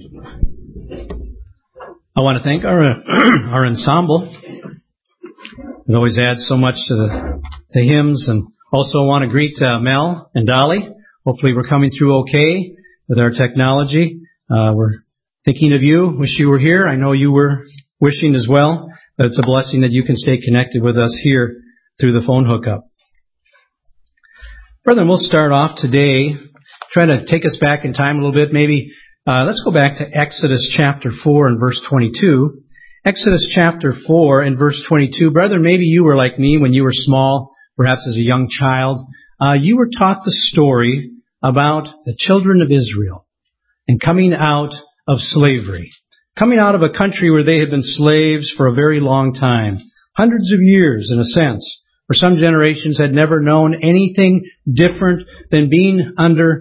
I want to thank our ensemble. It always adds so much to the hymns, and also want to greet Mel and Dolly. Hopefully we're coming through okay with our technology. We're thinking of you. Wish you were here. I know you were wishing as well. But it's a blessing that you can stay connected with us here through the phone hookup. Brethren, we'll start off today, try to take us back in time a little bit. Maybe let's go back to Exodus chapter 4 and verse 22. Exodus chapter 4 and verse 22. Brethren, maybe you were like me when you were small, perhaps as a young child. You were taught the story about the children of Israel and coming out of slavery. Coming out of a country where they had been slaves for a very long time. Hundreds of years, in a sense. For some generations had never known anything different than being under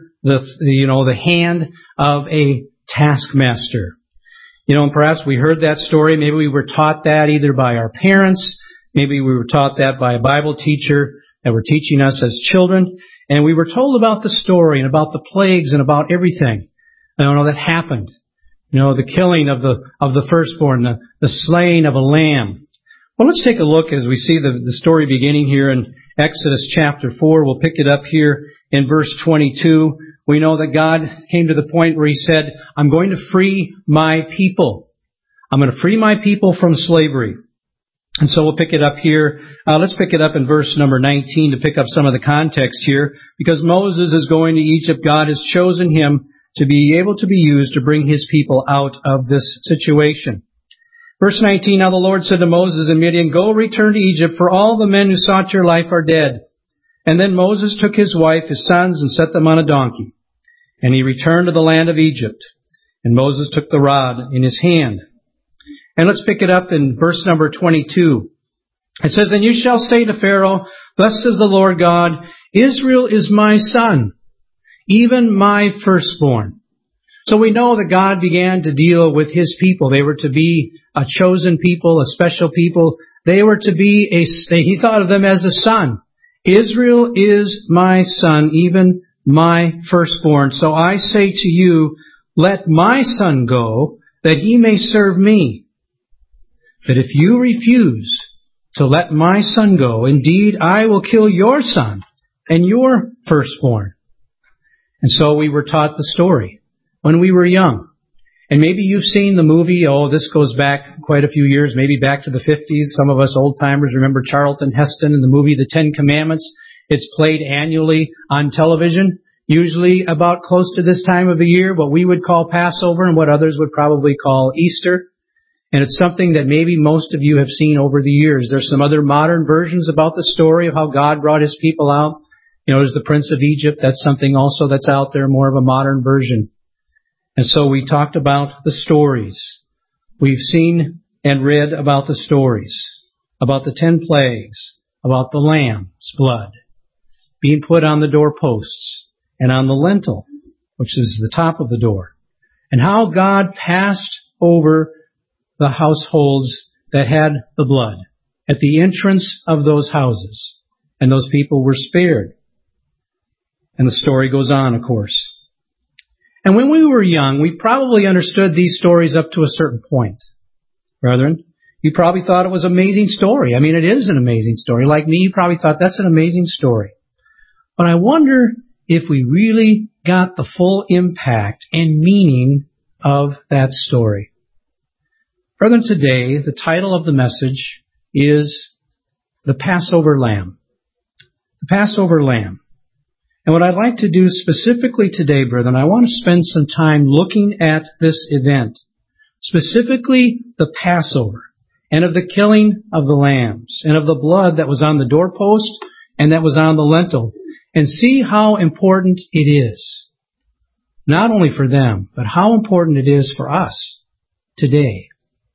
the hand of a taskmaster. And perhaps we heard that story. Maybe we were taught that either by our parents. Maybe we were taught that by a Bible teacher that were teaching us as children. And we were told about the story and about the plagues and about everything that happened. The killing of the firstborn, the slaying of a lamb. Well, let's take a look as we see the story beginning here in Exodus chapter 4. We'll pick it up here in verse 22. We know that God came to the point where He said, I'm going to free my people. I'm going to free my people from slavery. And so we'll pick it up here. Let's pick it up in verse number 19 to pick up some of the context here. Because Moses is going to Egypt, God has chosen him to be able to be used to bring His people out of this situation. Verse 19, Now the Lord said to Moses and Midian, Go, return to Egypt, for all the men who sought your life are dead. And then Moses took his wife, his sons, and set them on a donkey. And he returned to the land of Egypt. And Moses took the rod in his hand. And let's pick it up in verse number 22. It says, And you shall say to Pharaoh, Thus says the Lord God, Israel is my son, even my firstborn. So we know that God began to deal with His people. They were to be a chosen people, a special people. They were to be He thought of them as a son. Israel is my son, even my firstborn. So I say to you, let my son go, that he may serve me. But if you refuse to let my son go, indeed I will kill your son and your firstborn. And so we were taught the story when we were young. And maybe you've seen the movie, this goes back quite a few years, maybe back to the 50s. Some of us old-timers remember Charlton Heston in the movie The Ten Commandments. It's played annually on television, usually about close to this time of the year, what we would call Passover and what others would probably call Easter. And it's something that maybe most of you have seen over the years. There's some other modern versions about the story of how God brought His people out. There's the Prince of Egypt. That's something also that's out there, more of a modern version. And so we talked about the stories. We've seen and read about the stories, about the 10 plagues, about the lamb's blood being put on the doorposts and on the lintel, which is the top of the door, and how God passed over the households that had the blood at the entrance of those houses, and those people were spared. And the story goes on, of course. And when we were young, we probably understood these stories up to a certain point. Brethren, you probably thought it was an amazing story. I mean, it is an amazing story. Like me, you probably thought that's an amazing story. But I wonder if we really got the full impact and meaning of that story. Brethren, today, the title of the message is The Passover Lamb. The Passover Lamb. And what I'd like to do specifically today, brethren, I want to spend some time looking at this event, specifically the Passover, and of the killing of the lambs, and of the blood that was on the doorpost and that was on the lintel, and see how important it is, not only for them, but how important it is for us today.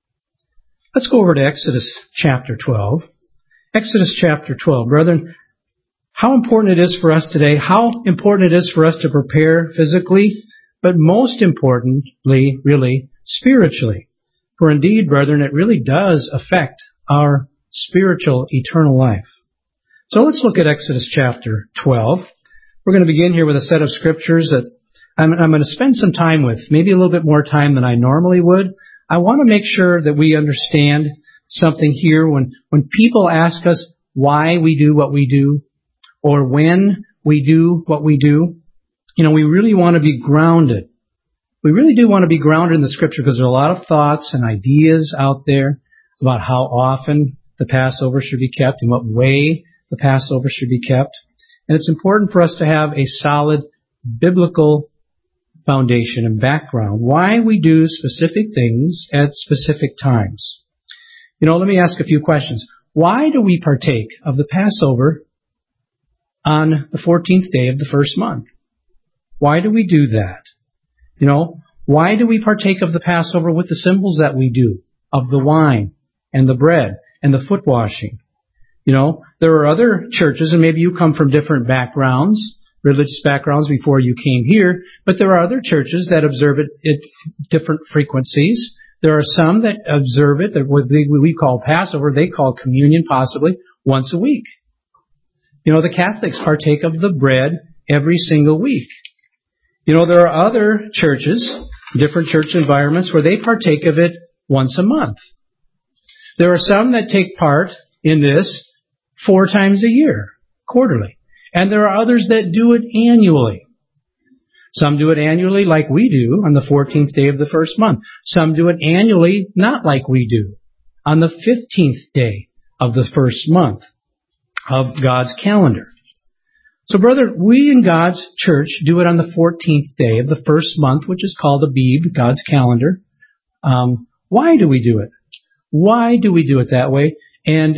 Let's go over to Exodus chapter 12. Exodus chapter 12, brethren. How important it is for us today, how important it is for us to prepare physically, but most importantly, really, spiritually. For indeed, brethren, it really does affect our spiritual eternal life. So let's look at Exodus chapter 12. We're going to begin here with a set of scriptures that I'm going to spend some time with, maybe a little bit more time than I normally would. I want to make sure that we understand something here when people ask us why we do what we do or when we do what we do. We really want to be grounded. We really do want to be grounded in the Scripture because there are a lot of thoughts and ideas out there about how often the Passover should be kept, in what way the Passover should be kept. And it's important for us to have a solid biblical foundation and background, why we do specific things at specific times. Let me ask a few questions. Why do we partake of the Passover on the 14th day of the first month? Why do we do that? Why do we partake of the Passover with the symbols that we do, of the wine and the bread and the foot washing? There are other churches, and maybe you come from different backgrounds, religious backgrounds before you came here, but there are other churches that observe it at different frequencies. There are some that observe it, that what we call Passover, they call communion possibly once a week. The Catholics partake of the bread every single week. There are other churches, different church environments, where they partake of it once a month. There are some that take part in this 4 times a year, quarterly. And there are others that do it annually. Some do it annually like we do on the 14th day of the first month. Some do it annually not like we do on the 15th day of the first month of God's calendar. So, brother, we in God's church do it on the 14th day of the first month, which is called Abib, God's calendar. Why do we do it? Why do we do it that way? And,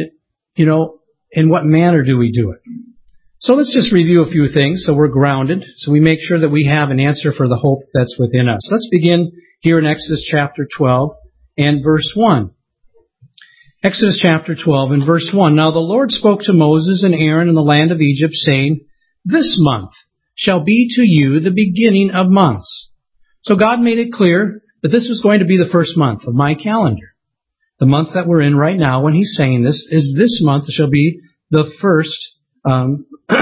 in what manner do we do it? So let's just review a few things so we're grounded, so we make sure that we have an answer for the hope that's within us. Let's begin here in Exodus chapter 12 and verse 1. Exodus chapter 12 and verse 1. Now the Lord spoke to Moses and Aaron in the land of Egypt, saying, This month shall be to you the beginning of months. So God made it clear that this was going to be the first month of my calendar. The month that we're in right now, when he's saying this month shall be the first of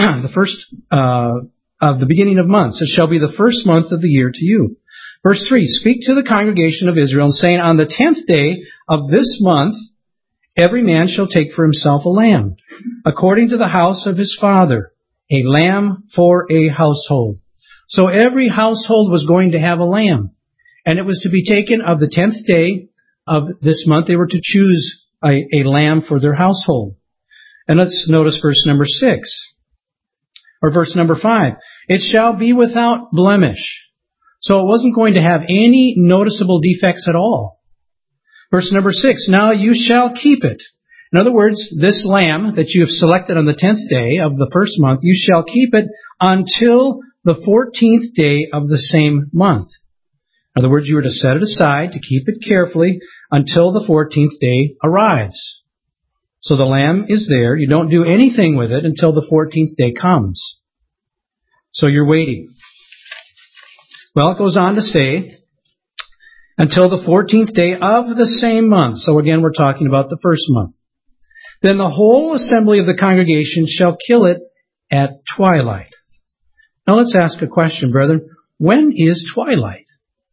the beginning of months. It shall be the first month of the year to you. Verse 3, Speak to the congregation of Israel, saying, On the 10th day of this month, every man shall take for himself a lamb, according to the house of his father, a lamb for a household. So every household was going to have a lamb, and it was to be taken of the 10th day of this month. They were to choose a lamb for their household. And let's notice verse number 6, or verse number 5. It shall be without blemish. So it wasn't going to have any noticeable defects at all. Verse number 6, Now you shall keep it. In other words, this lamb that you have selected on the 10th day of the first month, you shall keep it until the 14th day of the same month. In other words, you are to set it aside to keep it carefully until the 14th day arrives. So the lamb is there. You don't do anything with it until the 14th day comes. So you're waiting. Well, it goes on to say, until the 14th day of the same month. So again, we're talking about the first month. Then the whole assembly of the congregation shall kill it at twilight. Now let's ask a question, brethren. When is twilight?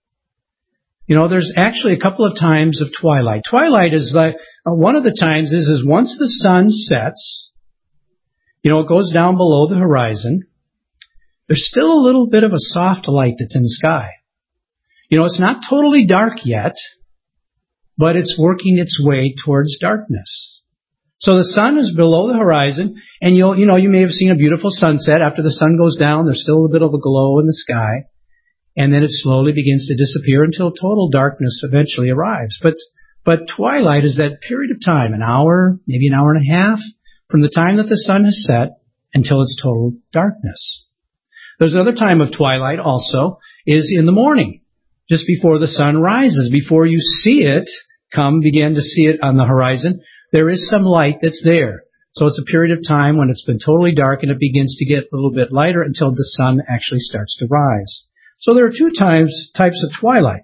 There's actually a couple of times of twilight. Twilight is like, one of the times is once the sun sets, it goes down below the horizon, there's still a little bit of a soft light that's in the sky. It's not totally dark yet, but it's working its way towards darkness. So the sun is below the horizon, and you may have seen a beautiful sunset. After the sun goes down, there's still a bit of a glow in the sky. And then it slowly begins to disappear until total darkness eventually arrives. But twilight is that period of time, an hour, maybe an hour and a half, from the time that the sun has set until it's total darkness. There's another time of twilight also, is in the morning, just before the sun rises. Before you see it, begin to see it on the horizon, there is some light that's there. So it's a period of time when it's been totally dark and it begins to get a little bit lighter until the sun actually starts to rise. So there are two types of twilight.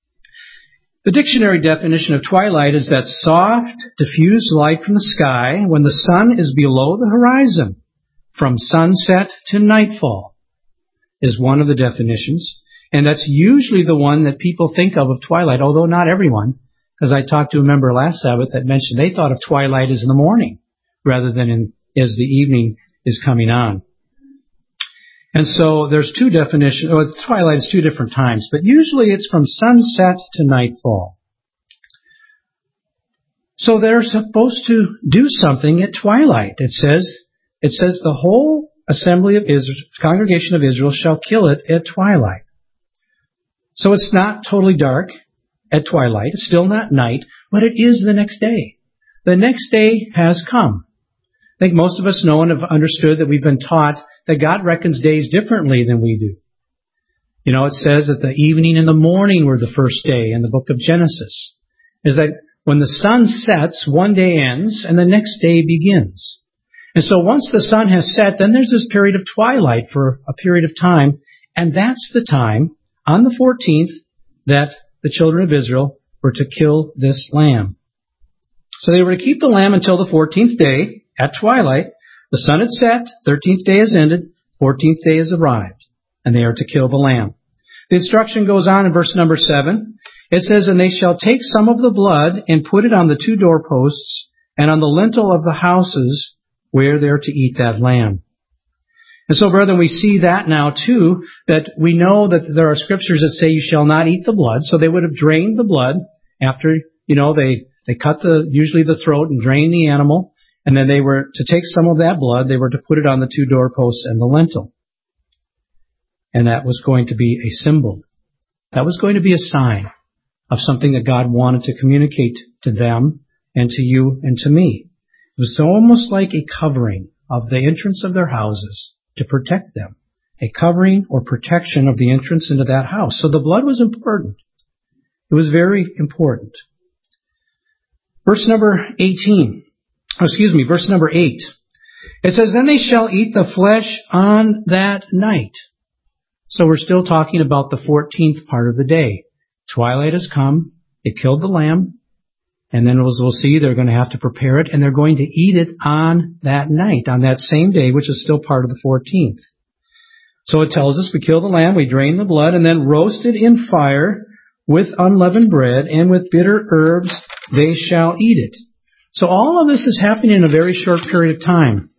The dictionary definition of twilight is that soft, diffused light from the sky when the sun is below the horizon, from sunset to nightfall, is one of the definitions. And that's usually the one that people think of twilight, although not everyone. Because I talked to a member last Sabbath that mentioned they thought of twilight as in the morning rather than as the evening is coming on. And so there's two definitions. Twilight is two different times, but usually it's from sunset to nightfall. So they're supposed to do something at twilight. It says the whole assembly of Israel, congregation of Israel shall kill it at twilight. So it's not totally dark at twilight. It's still not night, but it is the next day. The next day has come. I think most of us know and have understood that we've been taught that God reckons days differently than we do. You know, it says that the evening and the morning were the first day in the book of Genesis. Is that when the sun sets, one day ends and the next day begins. And so once the sun has set, then there's this period of twilight for a period of time. And that's the time, on the 14th, that the children of Israel were to kill this lamb. So they were to keep the lamb until the 14th day at twilight. The sun had set, 13th day has ended, 14th day has arrived, and they are to kill the lamb. The instruction goes on in verse number 7. It says, and they shall take some of the blood and put it on the two doorposts and on the lintel of the houses where they're to eat that lamb. And so, brethren, we see that now, too, that we know that there are scriptures that say you shall not eat the blood. So they would have drained the blood after, they cut usually the throat and drain the animal. And then they were to take some of that blood, they were to put it on the two doorposts and the lintel. And that was going to be a symbol. That was going to be a sign of something that God wanted to communicate to them and to you and to me. It was almost like a covering of the entrance of their houses to protect them. A covering or protection of the entrance into that house. So the blood was important. It was very important. Verse number 8. It says, then they shall eat the flesh on that night. So we're still talking about the 14th part of the day. Twilight has come. It killed the lamb. And then as we'll see, they're going to have to prepare it, and they're going to eat it on that night, on that same day, which is still part of the 14th. So it tells us we kill the lamb, we drain the blood, and then roast it in fire with unleavened bread, and with bitter herbs they shall eat it. So all of this is happening in a very short period of time.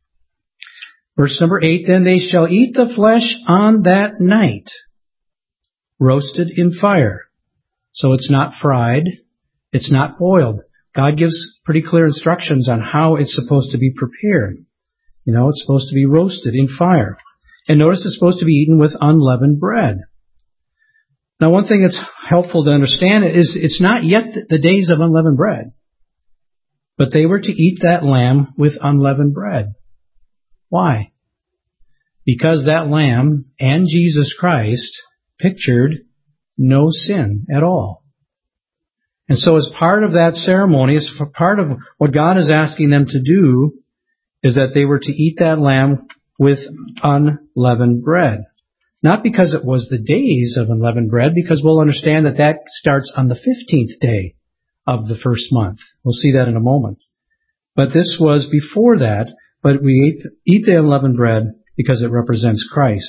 Verse number 8, then they shall eat the flesh on that night, roasted in fire. So it's not fried, it's not boiled. God gives pretty clear instructions on how it's supposed to be prepared. It's supposed to be roasted in fire. And notice it's supposed to be eaten with unleavened bread. Now, one thing that's helpful to understand is it's not yet the days of unleavened bread. But they were to eat that lamb with unleavened bread. Why? Because that lamb and Jesus Christ pictured no sin at all. And so as part of that ceremony, as part of what God is asking them to do, is that they were to eat that lamb with unleavened bread. Not because it was the days of unleavened bread, because we'll understand that starts on the 15th day of the first month. We'll see that in a moment. But this was before that, but we eat the unleavened bread because it represents Christ.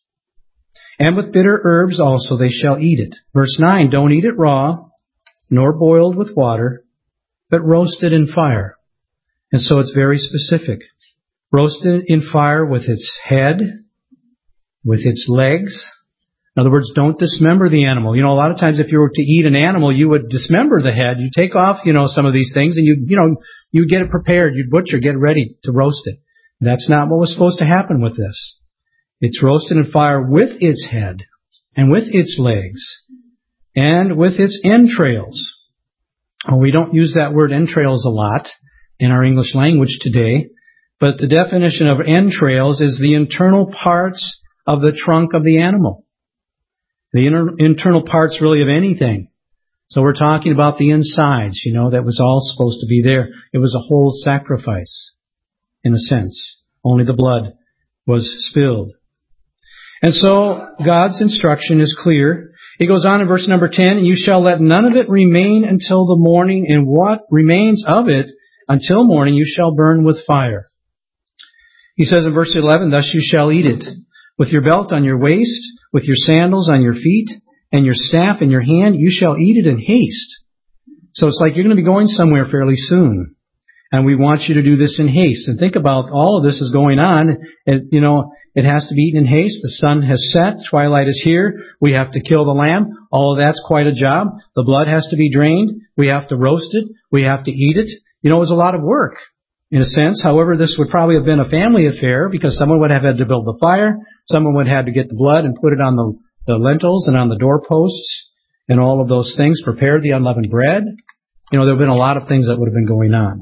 And with bitter herbs also they shall eat it. Verse 9, don't eat it raw, nor boiled with water, but roasted in fire. And so it's very specific. Roasted in fire with its head, with its legs. In other words, don't dismember the animal. A lot of times if you were to eat an animal, you would dismember the head. You take off, some of these things, and you get it prepared. You'd butcher, get ready to roast it. That's not what was supposed to happen with this. It's roasted in fire with its head, and with its legs, and with its entrails. Well, we don't use that word entrails a lot in our English language today, but the definition of entrails is the internal parts of the trunk of the animal. The internal parts really of anything. So we're talking about the insides, that was all supposed to be there. It was a whole sacrifice, in a sense. Only the blood was spilled. And so God's instruction is clear. He goes on in verse number 10, and you shall let none of it remain until the morning, and what remains of it until morning you shall burn with fire. He says in verse 11, thus you shall eat it. With your belt on your waist, with your sandals on your feet, and your staff in your hand, you shall eat it in haste. So it's like you're going to be going somewhere fairly soon. And we want you to do this in haste. And think about all of this is going on. It has to be eaten in haste. The sun has set. Twilight is here. We have to kill the lamb. All of that's quite a job. The blood has to be drained. We have to roast it. We have to eat it. It was a lot of work, in a sense. However, this would probably have been a family affair because someone would have had to build the fire. Someone would have had to get the blood and put it on the lintels and on the doorposts and all of those things. Prepare the unleavened bread. There have been a lot of things that would have been going on.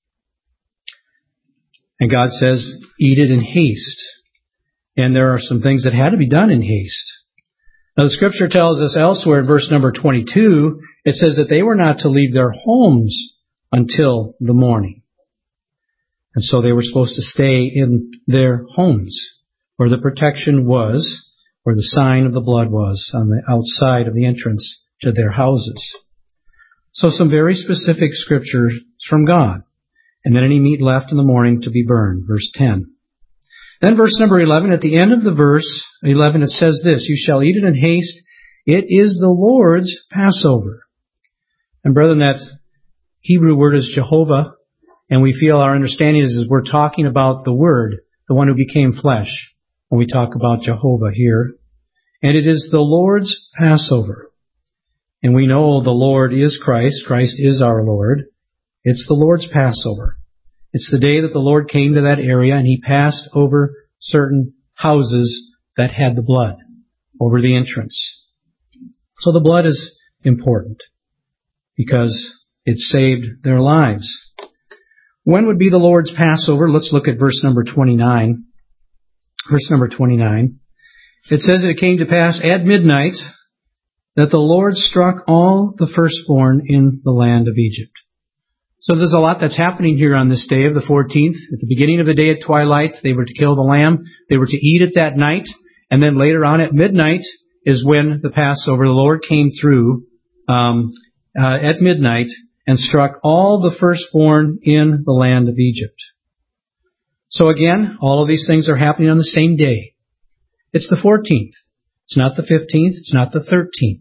And God says, eat it in haste. And there are some things that had to be done in haste. Now the scripture tells us elsewhere in verse number 22, it says that they were not to leave their homes until the morning. And so they were supposed to stay in their homes where the protection was, where the sign of the blood was on the outside of the entrance to their houses. So some very specific scriptures from God. And then any meat left in the morning to be burned. Verse 10. Then verse number 11, at the end of the verse 11, it says this, you shall eat it in haste. It is the Lord's Passover. And brethren, that Hebrew word is Jehovah. And we feel our understanding is we're talking about the Word, the one who became flesh, when we talk about Jehovah here. And it is the Lord's Passover. And we know the Lord is Christ. Christ is our Lord. It's the Lord's Passover. It's the day that the Lord came to that area and He passed over certain houses that had the blood over the entrance. So the blood is important because it saved their lives. When would be the Lord's Passover? Let's look at verse number 29. Verse number 29. It says it came to pass at midnight that the Lord struck all the firstborn in the land of Egypt. So there's a lot that's happening here on this day of the 14th. At the beginning of the day at twilight, they were to kill the lamb. They were to eat it that night. And then later on at midnight is when the Passover, the Lord came through at midnight and struck all the firstborn in the land of Egypt. So again, all of these things are happening on the same day. It's the 14th. It's not the 15th. It's not the 13th.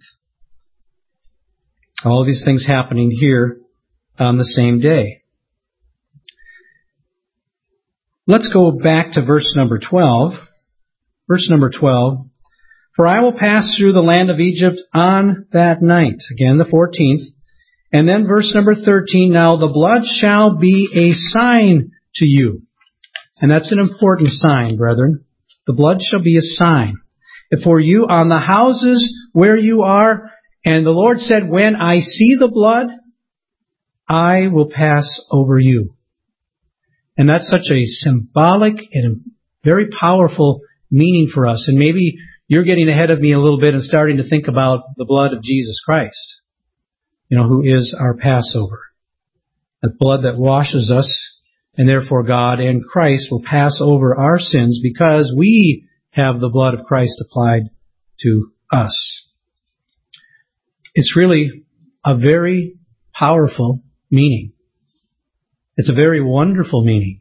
All of these things happening here on the same day. Let's go back to verse number 12. Verse number 12. For I will pass through the land of Egypt on that night. Again, the 14th. And then verse number 13. Now the blood shall be a sign to you. And that's an important sign, brethren. The blood shall be a sign for you on the houses where you are. And the Lord said, when I see the blood, I will pass over you. And that's such a symbolic and very powerful meaning for us. And maybe you're getting ahead of me a little bit and starting to think about the blood of Jesus Christ, who is our Passover. The blood that washes us, and therefore God and Christ will pass over our sins because we have the blood of Christ applied to us. It's really a very powerful meaning. It's a very wonderful meaning.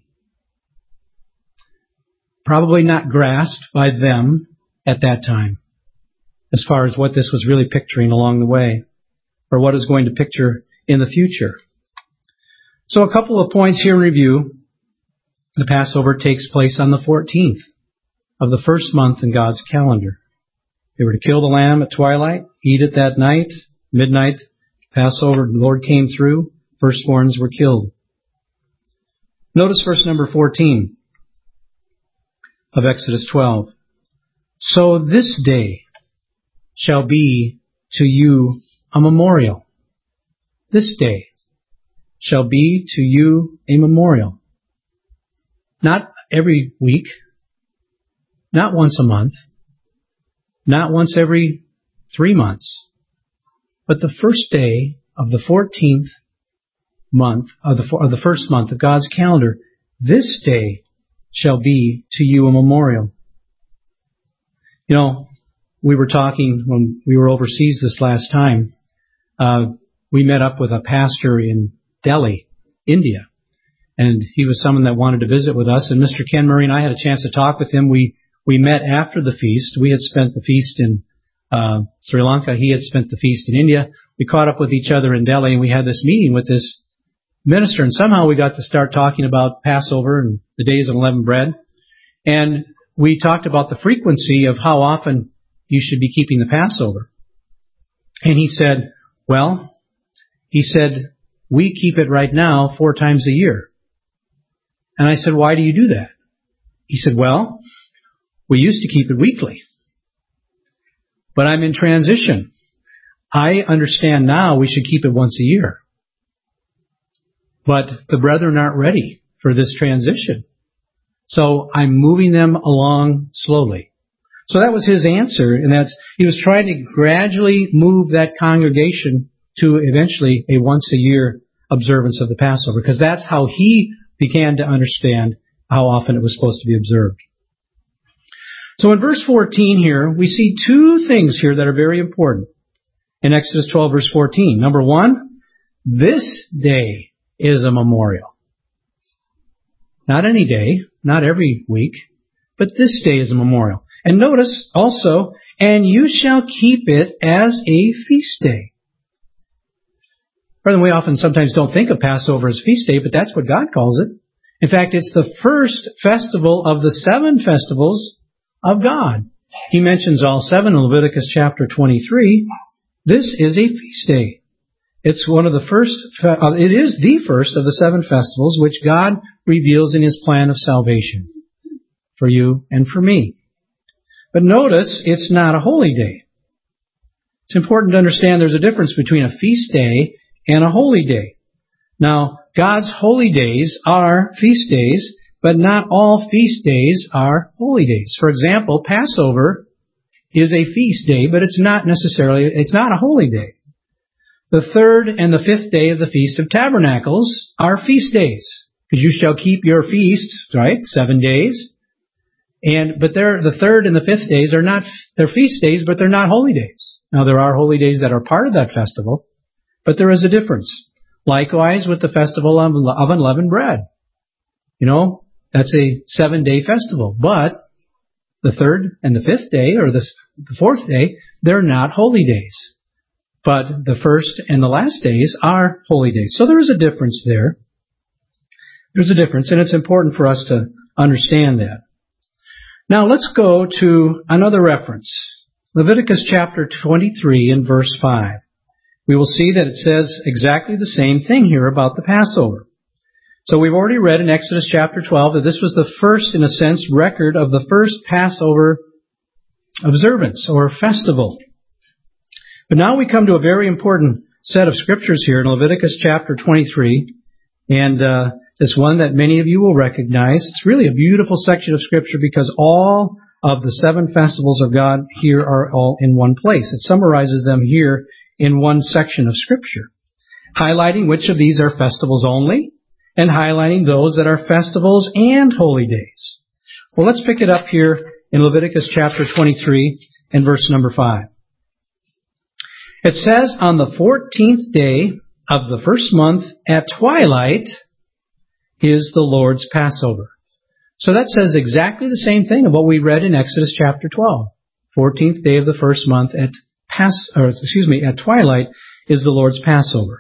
Probably not grasped by them at that time as far as what this was really picturing along the way or what is going to picture in the future. So a couple of points here in review. The Passover takes place on the 14th of the first month in God's calendar. They were to kill the lamb at twilight, eat it that night, midnight, Passover, the Lord came through, firstborns were killed. Notice verse number 14 of Exodus 12. So this day shall be to you a memorial. This day shall be to you a memorial. Not every week, not once a month, not once every 3 months, but the first day of the 14th month, of the first month of God's calendar, this day shall be to you a memorial. We were talking when we were overseas this last time. We met up with a pastor in Delhi, India. And he was someone that wanted to visit with us. And Mr. Ken Murray and I had a chance to talk with him. We We met after the feast. We had spent the feast in Sri Lanka. He had spent the feast in India. We caught up with each other in Delhi, and we had this meeting with this minister, and somehow we got to start talking about Passover and the days of unleavened bread. And we talked about the frequency of how often you should be keeping the Passover. And he said, we keep it right now 4 times a year. And I said, why do you do that? He said, we used to keep it weekly. But I'm in transition. I understand now we should keep it once a year. But the brethren aren't ready for this transition. So I'm moving them along slowly. So that was his answer, and he was trying to gradually move that congregation to eventually a once-a-year observance of the Passover, because that's how he began to understand how often it was supposed to be observed. So in verse 14 here, we see 2 things here that are very important in Exodus 12, verse 14. Number 1, this day is a memorial. Not any day, not every week, but this day is a memorial. And notice also, and you shall keep it as a feast day. Brethren, we often sometimes don't think of Passover as feast day, but that's what God calls it. In fact, it's the first festival of the 7 festivals of God. He mentions all 7 in Leviticus chapter 23. This is a feast day. It's one of the first, it is the first of the 7 festivals which God reveals in His plan of salvation for you and for me. But notice, it's not a holy day. It's important to understand there's a difference between a feast day and a holy day. Now, God's holy days are feast days, but not all feast days are holy days. For example, Passover is a feast day, but it's not a holy day. The 3rd and the 5th day of the Feast of Tabernacles are feast days, because you shall keep your feasts, right? 7 days. But the 3rd and the 5th days they're feast days, but they're not holy days. Now, there are holy days that are part of that festival, but there is a difference. Likewise with the festival of unleavened bread. That's a 7-day festival, but the 3rd and the 5th day, or the 4th day, they're not holy days. But the 1st and the last days are holy days. So there is a difference there. There's a difference, and it's important for us to understand that. Now let's go to another reference. Leviticus chapter 23 and verse 5. We will see that it says exactly the same thing here about the Passover. So we've already read in Exodus chapter 12 that this was the first, in a sense, record of the first Passover observance or festival. But now we come to a very important set of scriptures here in Leviticus chapter 23, and this one that many of you will recognize. It's really a beautiful section of scripture because all of the 7 festivals of God here are all in one place. It summarizes them here in one section of scripture, highlighting which of these are festivals only and highlighting those that are festivals and holy days. Well, let's pick it up here in Leviticus chapter 23 and verse number 5. It says, on the 14th day of the first month at twilight is the Lord's Passover. So that says exactly the same thing of what we read in Exodus chapter 12. 14th day of the first month at twilight is the Lord's Passover.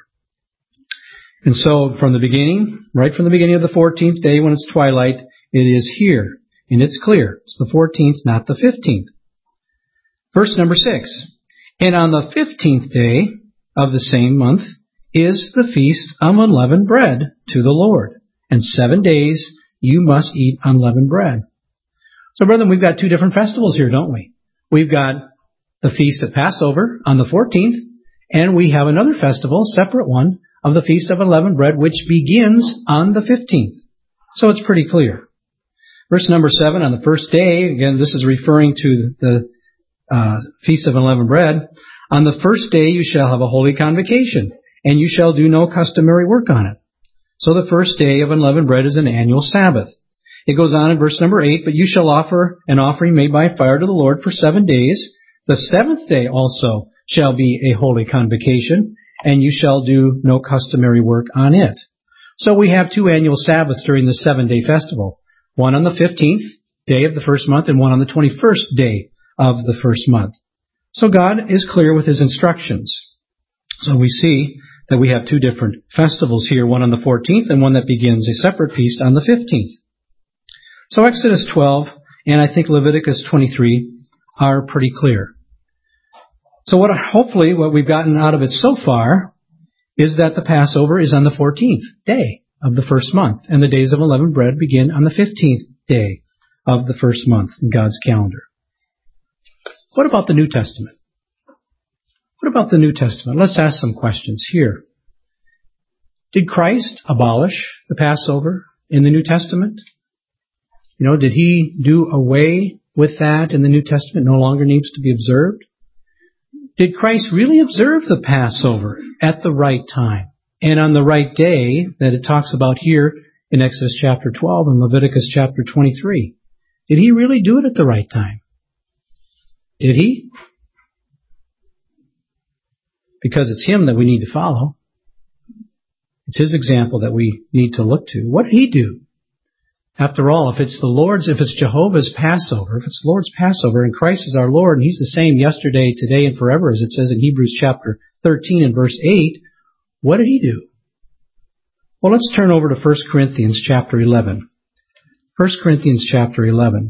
And so right from the beginning of the 14th day when it's twilight, it is here. And it's clear. It's the 14th, not the 15th. Verse number 6. And on the 15th day of the same month is the feast of unleavened bread to the Lord. And 7 days you must eat unleavened bread. So, brethren, we've got 2 different festivals here, don't we? We've got the feast of Passover on the 14th, and we have another festival, separate one, of the feast of unleavened bread, which begins on the 15th. So it's pretty clear. Verse number 7, on the first day, again, this is referring to the Feast of Unleavened Bread. On the first day you shall have a holy convocation, and you shall do no customary work on it. So the first day of unleavened bread is an annual Sabbath. It goes on in verse number 8, but you shall offer an offering made by fire to the Lord for 7 days. The 7th day also shall be a holy convocation, and you shall do no customary work on it. So we have 2 annual Sabbaths during the 7-day festival. One on the 15th, day of the first month and one on the 21st day of the first month. So God is clear with His instructions. So we see that we have two different festivals here, one on the 14th and one that begins a separate feast on the 15th. So Exodus 12 and I think Leviticus 23 are pretty clear. So hopefully what we've gotten out of it so far is that the Passover is on the 14th day of the first month, and the days of unleavened bread begin on the 15th day of the first month in God's calendar. What about the New Testament? What about the New Testament? Let's ask some questions here. Did Christ abolish the Passover in the New Testament? Did He do away with that in the New Testament? No longer needs to be observed? Did Christ really observe the Passover at the right time and on the right day that it talks about here in Exodus chapter 12 and Leviticus chapter 23? Did He really do it at the right time? Did He? Because it's Him that we need to follow. It's His example that we need to look to. What did He do? After all, if it's Jehovah's Passover, if it's the Lord's Passover, and Christ is our Lord, and He's the same yesterday, today, and forever, as it says in Hebrews chapter 13 and verse 8, what did He do? Well, let's turn over to 1 Corinthians chapter 11. 1 Corinthians chapter 11.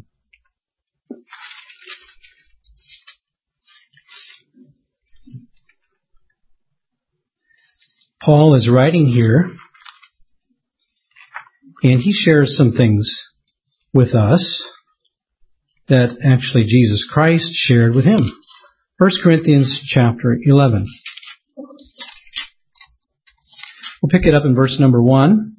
Paul is writing here, and he shares some things with us that actually Jesus Christ shared with him. 1 Corinthians chapter 11. We'll pick it up in verse number 1.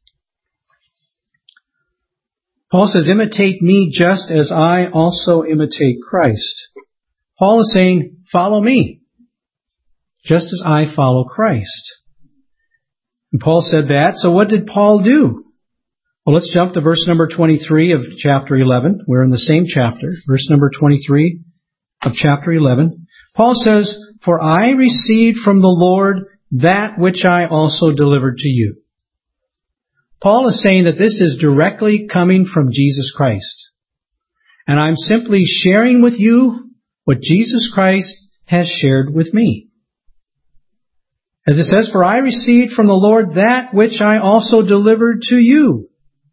Paul says, imitate me just as I also imitate Christ. Paul is saying, follow me, just as I follow Christ. And Paul said that, so what did Paul do? Well, let's jump to verse number 23 of chapter 11. We're in the same chapter, verse number 23 of chapter 11. Paul says, for I received from the Lord that which I also delivered to you. Paul is saying that this is directly coming from Jesus Christ. And I'm simply sharing with you what Jesus Christ has shared with me. As it says, for I received from the Lord that which I also delivered to you.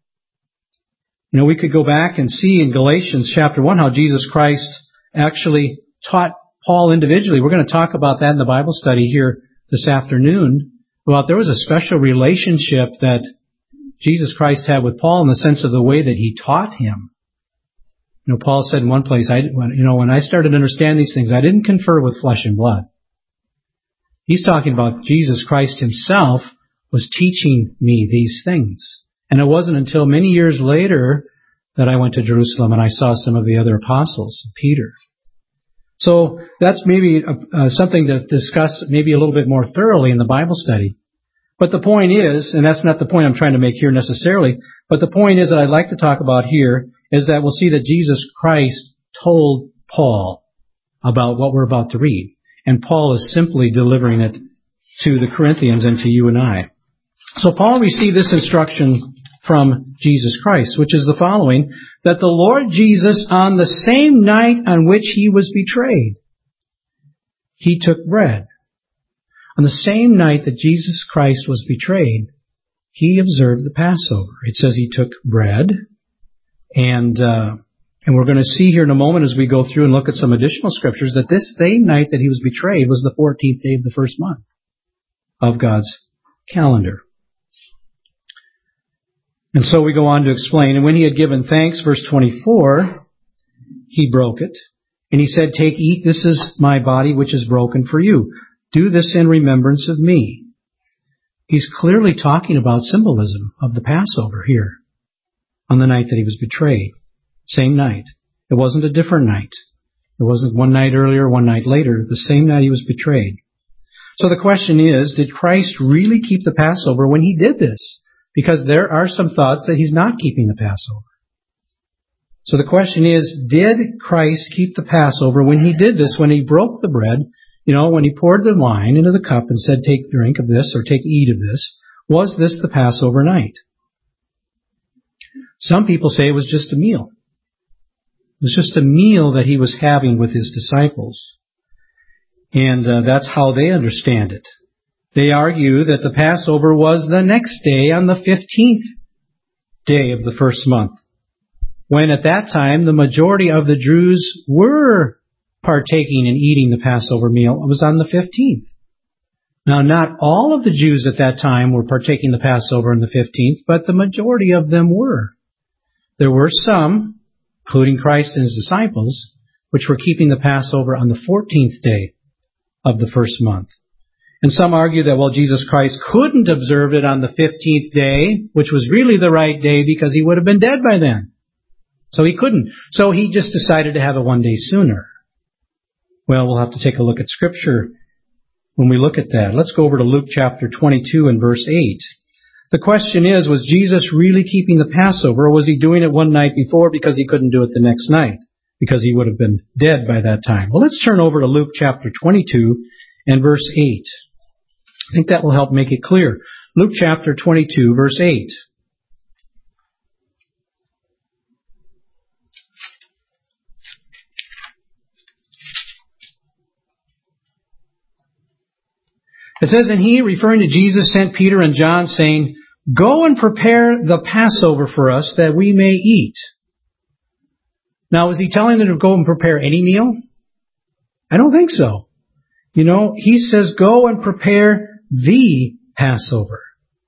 We could go back and see in Galatians chapter 1 how Jesus Christ actually taught Paul individually. We're going to talk about that in the Bible study here this afternoon. About there was a special relationship that Jesus Christ had with Paul in the sense of the way that He taught him. Paul said in one place, when I started to understand these things, I didn't confer with flesh and blood. He's talking about Jesus Christ Himself was teaching me these things. And it wasn't until many years later that I went to Jerusalem and I saw some of the other apostles, Peter. So that's maybe something to discuss maybe a little bit more thoroughly in the Bible study. But the point is, and that's not the point I'm trying to make here necessarily, but the point is that I'd like to talk about here is that we'll see that Jesus Christ told Paul about what we're about to read. And Paul is simply delivering it to the Corinthians and to you and I. So Paul received this instruction from Jesus Christ, which is the following, that the Lord Jesus, on the same night on which He was betrayed, He took bread. On the same night that Jesus Christ was betrayed, He observed the Passover. It says He took bread, and we're going to see here in a moment as we go through and look at some additional scriptures that this same night that He was betrayed was the 14th day of the first month of God's calendar. And so we go on to explain, and when He had given thanks, verse 24, He broke it, and He said, take, eat, this is my body which is broken for you. Do this in remembrance of me. He's clearly talking about symbolism of the Passover here on the night that He was betrayed. Same night. It wasn't a different night. It wasn't one night earlier, one night later. The same night He was betrayed. So the question is, did Christ really keep the Passover when He did this? Because there are some thoughts that He's not keeping the Passover. So the question is, did Christ keep the Passover when He did this, when He broke the bread, when He poured the wine into the cup and said, take drink of this or take eat of this? Was this the Passover night? Some people say it was just a meal. It was just a meal that he was having with his disciples. And that's how they understand it. They argue that the Passover was the next day on the 15th day of the first month, when at that time the majority of the Jews were partaking and eating the Passover meal. It was on the 15th. Now, not all of the Jews at that time were partaking the Passover on the 15th, but the majority of them were. There were some, including Christ and his disciples, which were keeping the Passover on the 14th day of the first month. And some argue that, well, Jesus Christ couldn't observe it on the 15th day, which was really the right day because he would have been dead by then. So he couldn't. So he just decided to have it one day sooner. Well, we'll have to take a look at Scripture when we look at that. Let's go over to Luke chapter 22 and verse 8. The question is, was Jesus really keeping the Passover, or was he doing it one night before because he couldn't do it the next night, because he would have been dead by that time? Well, let's turn over to Luke chapter 22 and verse 8. I think that will help make it clear. Luke chapter 22, verse 8. It says, and he, referring to Jesus, sent Peter and John, saying, go and prepare the Passover for us, that we may eat. Now, is he telling them to go and prepare any meal? I don't think so. You know, he says, go and prepare the Passover.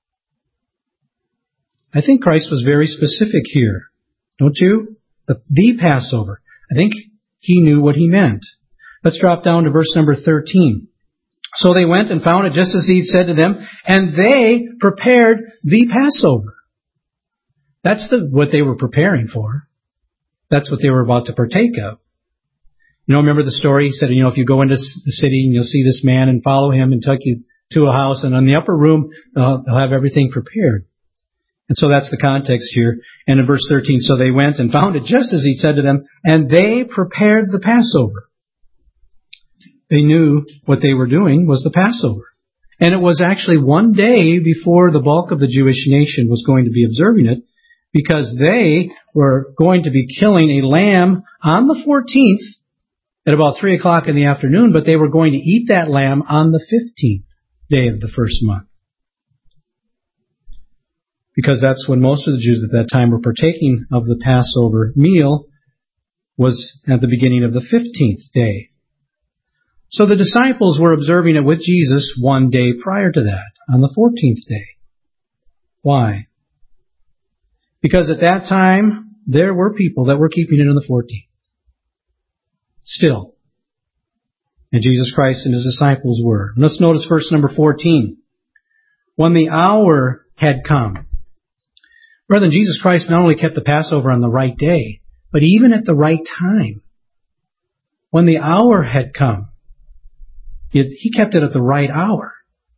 I think Christ was very specific here. Don't you? The Passover. I think he knew what he meant. Let's drop down to verse number 13. So they went and found it just as he said to them, and they prepared the Passover. That's what they were preparing for. That's what they were about to partake of. You know, remember the story? He said, if you go into the city and you'll see this man and follow him and take you to a house, and in the upper room, they'll have everything prepared. And so that's the context here. And in verse 13, so they went and found it just as he said to them, and they prepared the Passover. They knew what they were doing was the Passover. And it was actually one day before the bulk of the Jewish nation was going to be observing it, because they were going to be killing a lamb on the 14th at about 3 o'clock in the afternoon, but they were going to eat that lamb on the 15th day of the first month. Because that's when most of the Jews at that time were partaking of the Passover meal, was at the beginning of the 15th day. So the disciples were observing it with Jesus one day prior to that, on the 14th day. Why? Because at that time, there were people that were keeping it on the 14th. Still. And Jesus Christ and his disciples were. Let's notice verse number 14. When the hour had come. Brethren, Jesus Christ not only kept the Passover on the right day, but even at the right time. When the hour had come, he kept it at the right hour.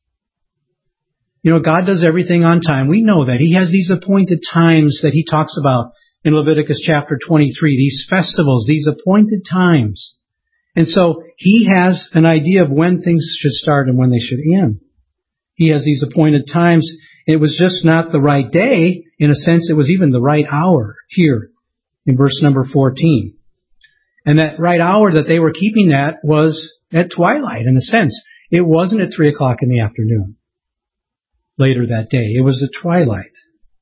You know, God does everything on time. We know that. He has these appointed times that he talks about in Leviticus chapter 23, these festivals, these appointed times. And so he has an idea of when things should start and when they should end. He has these appointed times. It was just not the right day. In a sense, it was even the right hour here in verse number 14. And that right hour that they were keeping that was at twilight, in a sense. It wasn't at 3 o'clock in the afternoon later that day. It was at twilight.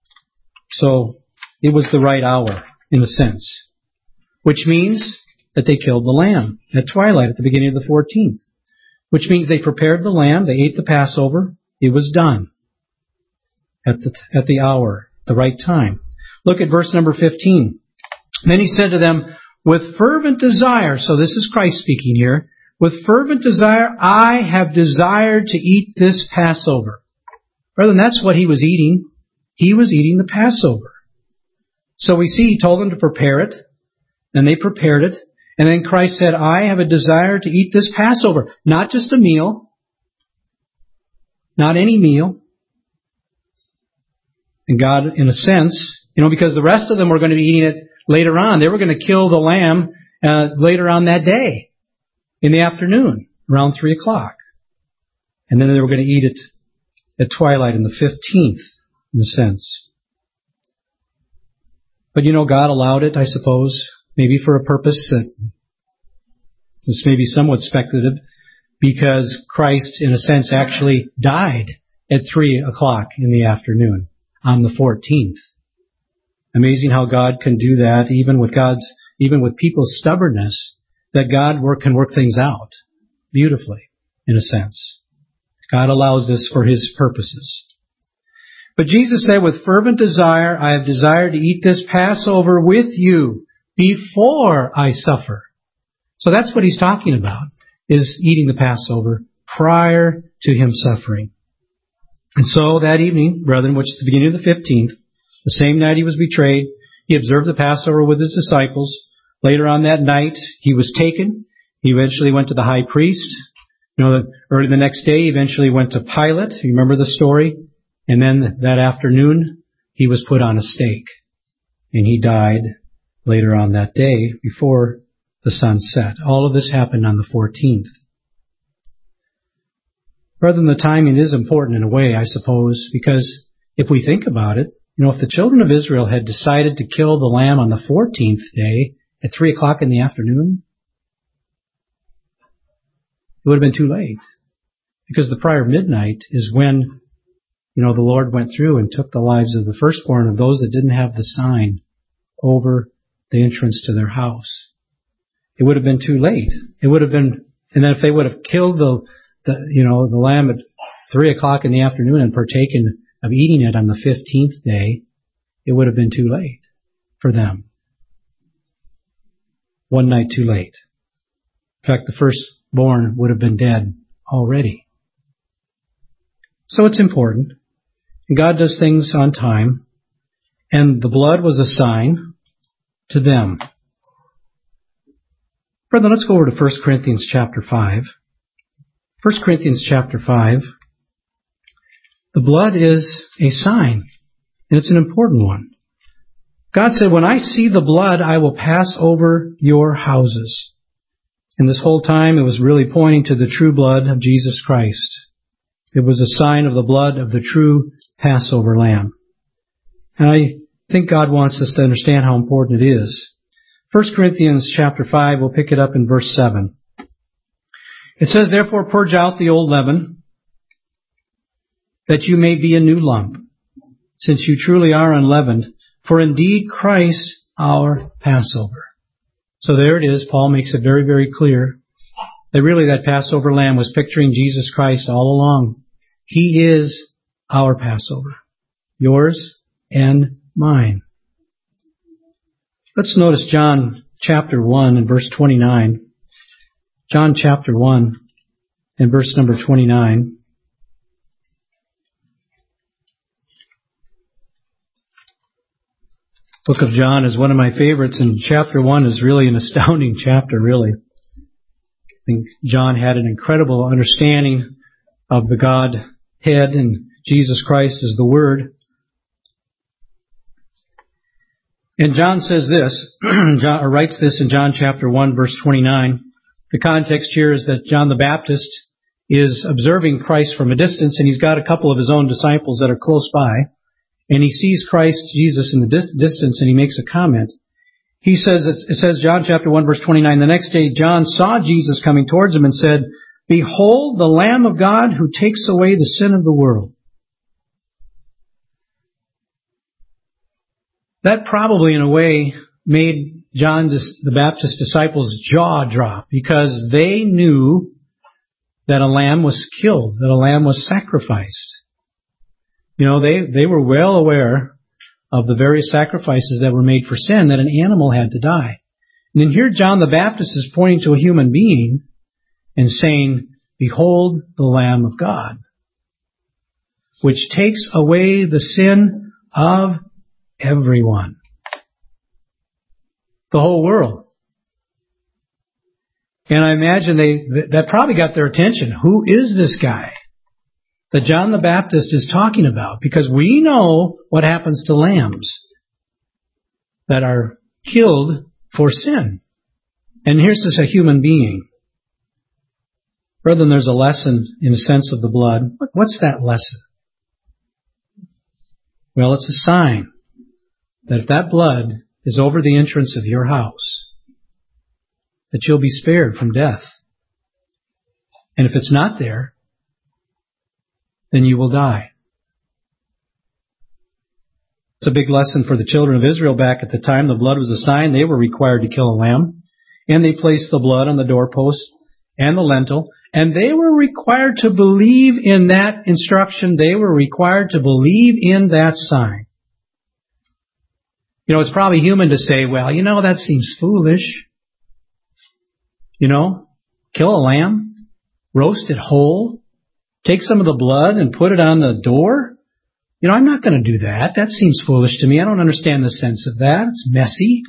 So it was the right hour, in a sense. Which means that they killed the lamb at twilight at the beginning of the 14th. Which means they prepared the lamb, they ate the Passover, it was done at the hour, the right time. Look at verse number 15. Then he said to them, with fervent desire, so this is Christ speaking here, with fervent desire, I have desired to eat this Passover. Brethren, that's what he was eating. He was eating the Passover. So we see he told them to prepare it, and they prepared it, and then Christ said, I have a desire to eat this Passover. Not just a meal, not any meal. And God, in a sense, because the rest of them were going to be eating it later on. They were going to kill the lamb later on that day, in the afternoon, around 3 o'clock. And then they were going to eat it at twilight in the 15th, in a sense. But God allowed it, I suppose, maybe for a purpose that this may be somewhat speculative, because Christ, in a sense, actually died at 3 o'clock in the afternoon on the 14th. Amazing how God can do that, even with people's stubbornness, that God can work things out beautifully, in a sense. God allows this for His purposes. But Jesus said, with fervent desire, I have desired to eat this Passover with you before I suffer. So that's what He's talking about, is eating the Passover prior to Him suffering. And so that evening, brethren, which is the beginning of the 15th, the same night He was betrayed, He observed the Passover with His disciples. Later on that night, He was taken. He eventually went to the high priest. Early the next day, He eventually went to Pilate. You remember the story? And then that afternoon, He was put on a stake. And He died later on that day before the sun set. All of this happened on the 14th. Brethren, the timing is important in a way, I suppose, because if we think about it, if the children of Israel had decided to kill the lamb on the 14th day at 3 o'clock in the afternoon, it would have been too late. Because the prior midnight is when, the Lord went through and took the lives of the firstborn of those that didn't have the sign over the entrance to their house. It would have been too late. It would have been, and then if they would have killed the lamb at 3 o'clock in the afternoon and partaken of eating it on the 15th day, it would have been too late for them. One night too late. In fact, the firstborn would have been dead already. So it's important. And God does things on time. And the blood was a sign to them. Brethren, let's go over to 1 Corinthians chapter 5. 1 Corinthians chapter 5. The blood is a sign, and it's an important one. God said, when I see the blood, I will pass over your houses. And this whole time, it was really pointing to the true blood of Jesus Christ. It was a sign of the blood of the true Passover lamb. And I think God wants us to understand how important it is. 1 Corinthians chapter 5, we'll pick it up in verse 7. It says, therefore purge out the old leaven, that you may be a new lump, since you truly are unleavened, for indeed Christ our Passover. So there it is. Paul makes it very, very clear that really that Passover lamb was picturing Jesus Christ all along. He is our Passover, yours and mine. Let's notice John chapter 1 and verse 29. John chapter 1 and verse number 29. Book of John is one of my favorites, and chapter 1 is really an astounding chapter, really. I think John had an incredible understanding of the Godhead, and Jesus Christ is the Word. And John says this, or writes this in John chapter 1, verse 29. The context here is that John the Baptist is observing Christ from a distance, and he's got a couple of his own disciples that are close by. And he sees Christ Jesus in the distance, and he makes a comment. It says, John chapter 1, verse 29, the next day John saw Jesus coming towards him and said, behold, the Lamb of God who takes away the sin of the world. That probably, in a way, made John the Baptist's disciples' jaw drop, because they knew that a lamb was killed, that a lamb was sacrificed. They were well aware of the various sacrifices that were made for sin, that an animal had to die. And then here John the Baptist is pointing to a human being and saying, behold the Lamb of God, which takes away the sin of everyone. The whole world. And I imagine that probably got their attention. Who is this guy that John the Baptist is talking about? Because we know what happens to lambs that are killed for sin. And here's this a human being. Brethren, there's a lesson in a sense of the blood. What's that lesson? Well, it's a sign that if that blood is over the entrance of your house, that you'll be spared from death. And if it's not there, then you will die. It's a big lesson for the children of Israel back at the time. The blood was a sign. They were required to kill a lamb. And they placed the blood on the doorpost and the lintel. And they were required to believe in that instruction. They were required to believe in that sign. You know, it's probably human to say, well, that seems foolish. Kill a lamb, roast it whole, take some of the blood and put it on the door. I'm not going to do that. That seems foolish to me. I don't understand the sense of that. It's messy.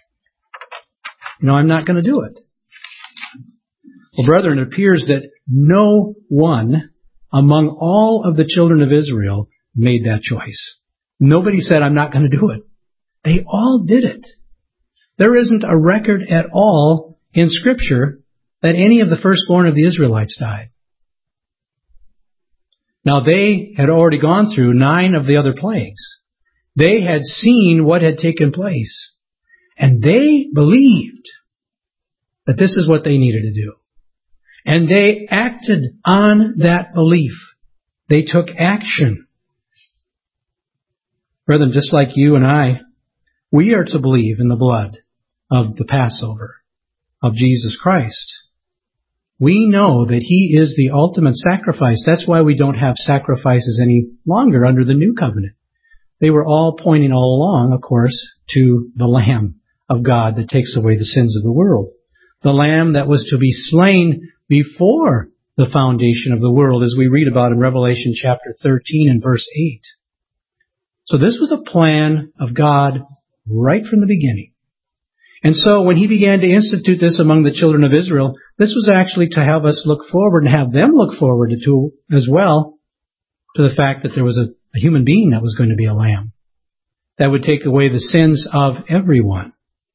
I'm not going to do it. Well, brethren, it appears that no one among all of the children of Israel made that choice. Nobody said, I'm not going to do it. They all did it. There isn't a record at all in Scripture that any of the firstborn of the Israelites died. Now, they had already gone through 9 of the other plagues. They had seen what had taken place. And they believed that this is what they needed to do. And they acted on that belief. They took action. Brethren, just like you and I, we are to believe in the blood of the Passover, of Jesus Christ. We know that He is the ultimate sacrifice. That's why we don't have sacrifices any longer under the New Covenant. They were all pointing all along, of course, to the Lamb of God that takes away the sins of the world. The Lamb that was to be slain before the foundation of the world, as we read about in Revelation chapter 13 and verse 8. So this was a plan of God right from the beginning. And so when He began to institute this among the children of Israel, this was actually to have us look forward and have them look forward to as well to the fact that there was a human being that was going to be a lamb that would take away the sins of everyone.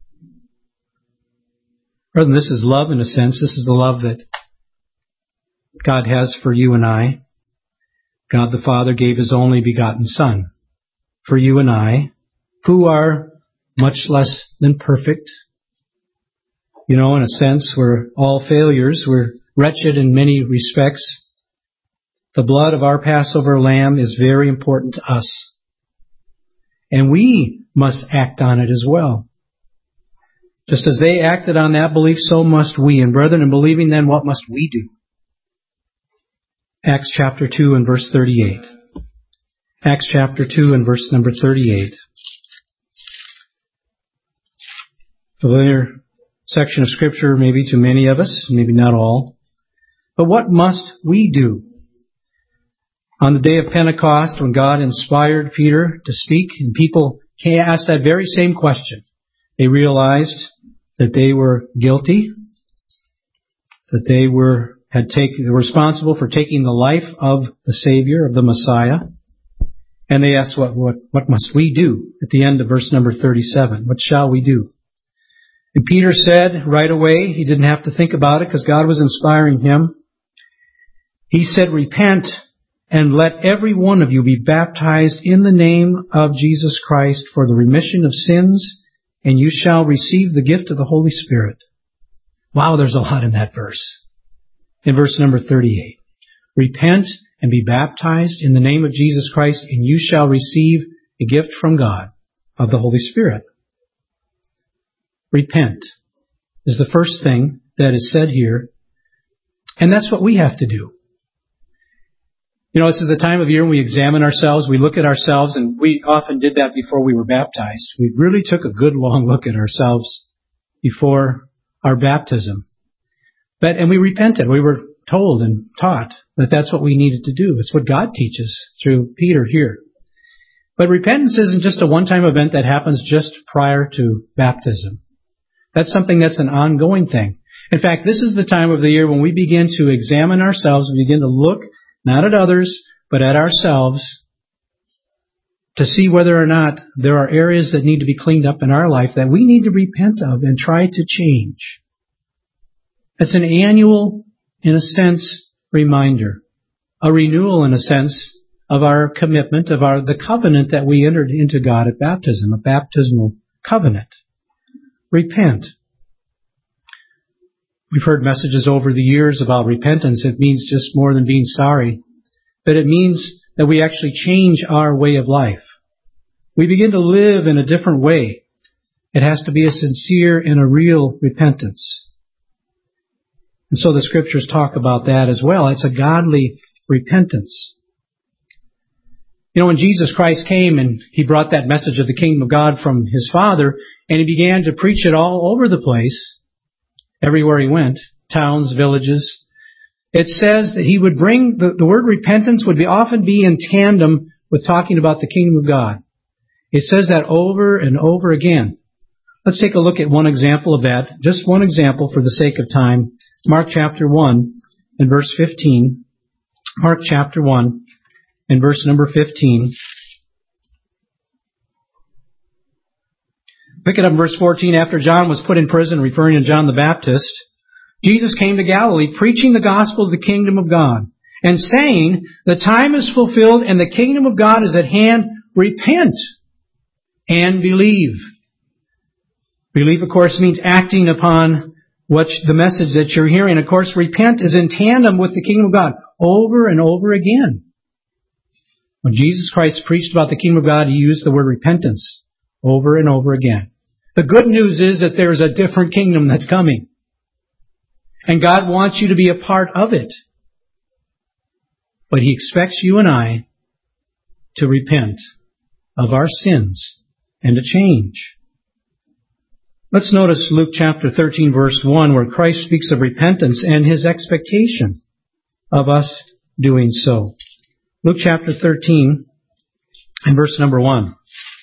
Brethren, this is love in a sense. This is the love that God has for you and I. God the Father gave His only begotten Son for you and I, who are much less than perfect. In a sense, we're all failures. We're wretched in many respects. The blood of our Passover lamb is very important to us. And we must act on it as well. Just as they acted on that belief, so must we. And brethren, in believing then, what must we do? Acts chapter 2 and verse 38. Acts chapter 2 and verse number 38. Familiar section of Scripture maybe to many of us, maybe not all. But what must we do? On the day of Pentecost, when God inspired Peter to speak, and people asked that very same question, they realized that they were guilty, that they were responsible for taking the life of the Savior, of the Messiah. And they asked, what must we do? At the end of verse number 37, what shall we do? And Peter said right away, he didn't have to think about it because God was inspiring him. He said, repent and let every one of you be baptized in the name of Jesus Christ for the remission of sins, and you shall receive the gift of the Holy Spirit. Wow, there's a lot in that verse. In verse number 38, repent and be baptized in the name of Jesus Christ, and you shall receive a gift from God of the Holy Spirit. Repent is the first thing that is said here, and that's what we have to do. This is the time of year when we examine ourselves, we look at ourselves, and we often did that before we were baptized. We really took a good long look at ourselves before our baptism. And we repented. We were told and taught that that's what we needed to do. It's what God teaches through Peter here. But repentance isn't just a one-time event that happens just prior to baptism. That's something that's an ongoing thing. In fact, this is the time of the year when we begin to examine ourselves, we begin to look not at others, but at ourselves to see whether or not there are areas that need to be cleaned up in our life that we need to repent of and try to change. It's an annual, in a sense, reminder, a renewal, in a sense, of our commitment, of the covenant that we entered into God at baptism, a baptismal covenant. Repent. We've heard messages over the years about repentance. It means just more than being sorry. But it means that we actually change our way of life. We begin to live in a different way. It has to be a sincere and a real repentance. And so the Scriptures talk about that as well. It's a godly repentance. You know, when Jesus Christ came and He brought that message of the kingdom of God from His Father, and He began to preach it all over the place, everywhere He went, towns, villages, it says that He would bring, the word repentance would often be in tandem with talking about the kingdom of God. It says that over and over again. Let's take a look at one example of that. Just one example for the sake of time. Mark chapter 1 and verse 15. Mark chapter 1 and verse number 15. Pick it up in verse 14. After John was put in prison, referring to John the Baptist, Jesus came to Galilee, preaching the gospel of the kingdom of God, and saying, the time is fulfilled and the kingdom of God is at hand. Repent and believe. Believe, of course, means acting upon the message that you're hearing. Of course, repent is in tandem with the kingdom of God over and over again. When Jesus Christ preached about the kingdom of God, He used the word repentance over and over again. The good news is that there's a different kingdom that's coming. And God wants you to be a part of it. But He expects you and I to repent of our sins and to change. Let's notice Luke chapter 13 verse 1 where Christ speaks of repentance and His expectation of us doing so. Luke chapter 13 and verse number 1.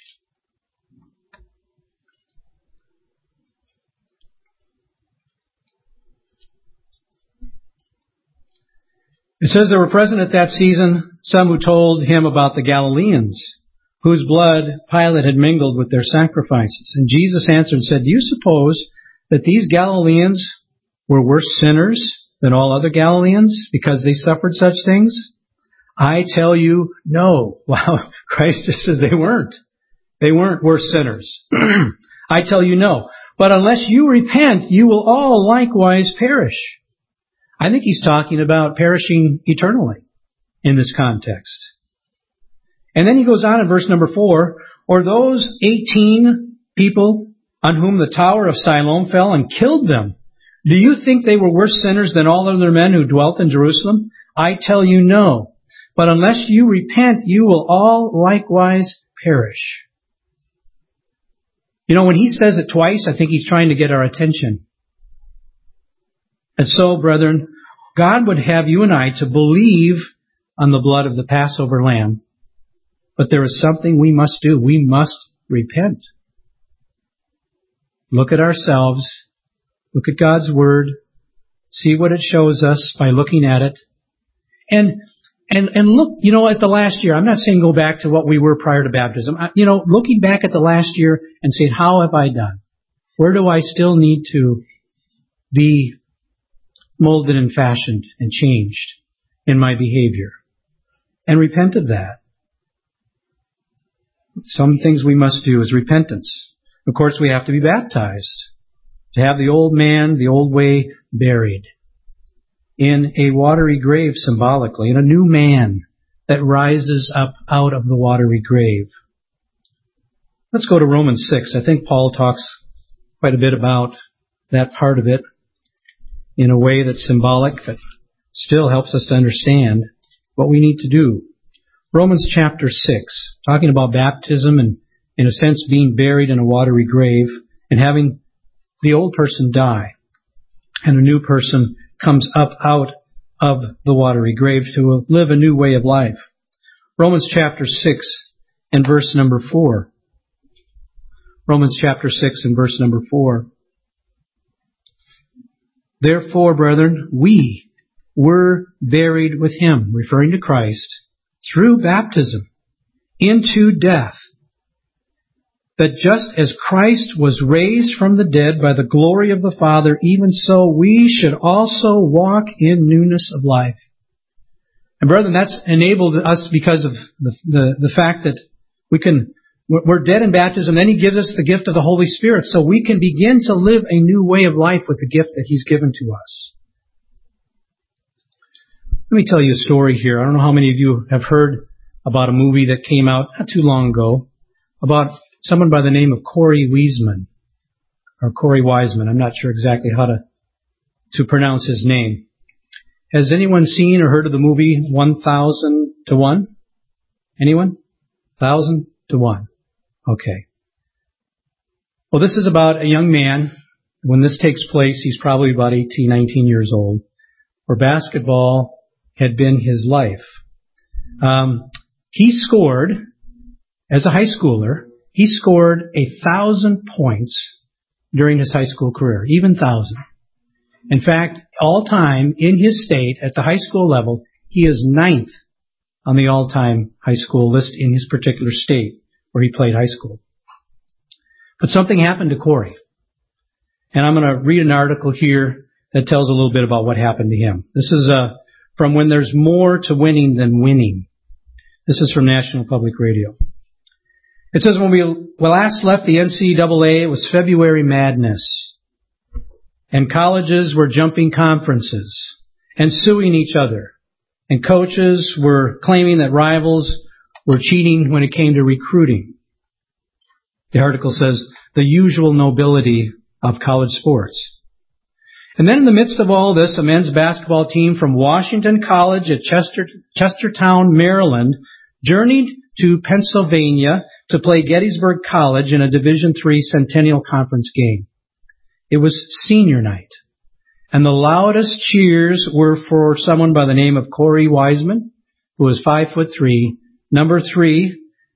It says there were present at that season some who told Him about the Galileans, whose blood Pilate had mingled with their sacrifices. And Jesus answered and said, do you suppose that these Galileans were worse sinners than all other Galileans because they suffered such things? I tell you, no. Wow, Christ just says they weren't. They weren't worse sinners. I tell you, no. But unless you repent, you will all likewise perish. I think He's talking about perishing eternally in this context. And then He goes on in verse number 4, or those 18 people on whom the tower of Siloam fell and killed them, do you think they were worse sinners than all other men who dwelt in Jerusalem? I tell you, no. But unless you repent, you will all likewise perish. You know, when He says it twice, I think He's trying to get our attention. And so, brethren, God would have you and I to believe on the blood of the Passover lamb. But there is something we must do. We must repent. Look at ourselves. Look at God's Word. See what it shows us by looking at it. And look, at the last year. I'm not saying go back to what we were prior to baptism. Looking back at the last year and saying, how have I done? Where do I still need to be molded and fashioned and changed in my behavior? And repent of that. Some things we must do is repentance. Of course, we have to be baptized to have the old man, the old way buried in a watery grave symbolically, in a new man that rises up out of the watery grave. Let's go to Romans 6. I think Paul talks quite a bit about that part of it in a way that's symbolic, but still helps us to understand what we need to do. Romans chapter 6, talking about baptism and, in a sense, being buried in a watery grave and having the old person die and a new person comes up out of the watery grave to live a new way of life. Romans chapter 6 and verse number 4. Romans chapter 6 and verse number 4. Therefore, brethren, we were buried with Him, referring to Christ, through baptism into death, that just as Christ was raised from the dead by the glory of the Father, even so we should also walk in newness of life. And brethren, that's enabled us because of the fact that we can We're dead in baptism. Then He gives us the gift of the Holy Spirit so we can begin to live a new way of life with the gift that He's given to us. Let me tell you a story here. I don't know how many of you have heard about a movie that came out not too long ago about someone by the name of Corey Wiseman, or Corey Wiseman. I'm not sure exactly how to pronounce his name. Has anyone seen or heard of the movie 1,000 to 1? Anyone? 1,000 to 1. Okay. Well, this is about a young man. When this takes place, he's probably about 18, 19 years old, where basketball had been his life. He scored, as a high schooler, he scored 1,000 points during his high school career, even 1,000. In fact, all time in his state at the high school level, he is 9th on the all-time high school list in his particular state where he played high school. But something happened to Corey. And I'm going to read an article here that tells a little bit about what happened to him. This is from When There's More to Winning Than Winning. This is from National Public Radio. It says, when we last left the NCAA, it was February madness. And colleges were jumping conferences and suing each other. And coaches were claiming that rivals were cheating when it came to recruiting. The article says, the usual nobility of college sports. And then in the midst of all this, a men's basketball team from Washington College at Chestertown, Maryland, journeyed to Pennsylvania to play Gettysburg College in a Division III Centennial Conference game. It was senior night, and the loudest cheers were for someone by the name of Corey Wiseman, who was 5'3", number 3.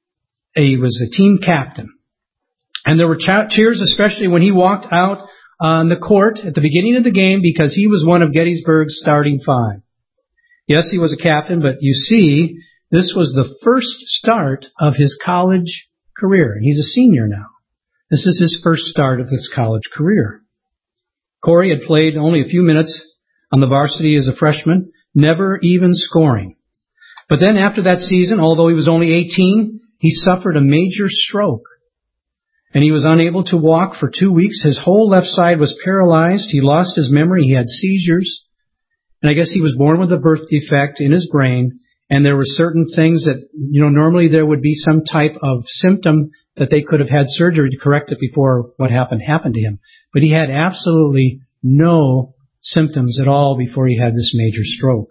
He was a team captain. And there were cheers, especially when he walked out on the court at the beginning of the game, because he was one of Gettysburg's starting 5. Yes, he was a captain, but you see, this was the first start of his college career. And he's a senior now. This is his first start of his college career. Corey had played only a few minutes on the varsity as a freshman, never even scoring. But then after that season, although he was only 18, he suffered a major stroke. And he was unable to walk for 2 weeks. His whole left side was paralyzed. He lost his memory. He had seizures. And I guess he was born with a birth defect in his brain. And there were certain things that, normally there would be some type of symptom that they could have had surgery to correct it before what happened to him. But he had absolutely no symptoms at all before he had this major stroke.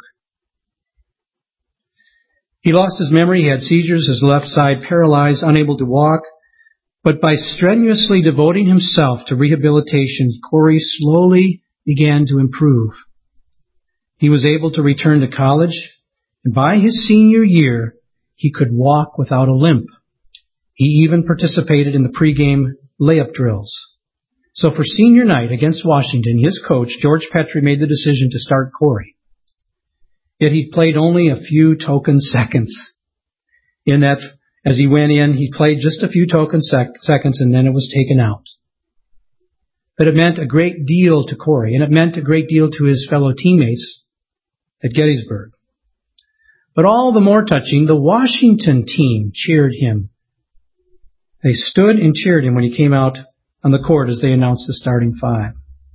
He lost his memory. He had seizures, his left side paralyzed, unable to walk. But by strenuously devoting himself to rehabilitation, Corey slowly began to improve. He was able to return to college, and by his senior year, he could walk without a limp. He even participated in the pregame layup drills. So for senior night against Washington, his coach, George Petrie, made the decision to start Corey. Yet he played only a few token seconds. In that, as he went in, he played just a few token seconds, and then it was taken out. But it meant a great deal to Corey, and it meant a great deal to his fellow teammates at Gettysburg. But all the more touching, the Washington team cheered him. They stood and cheered him when he came out on the court as they announced the starting 5.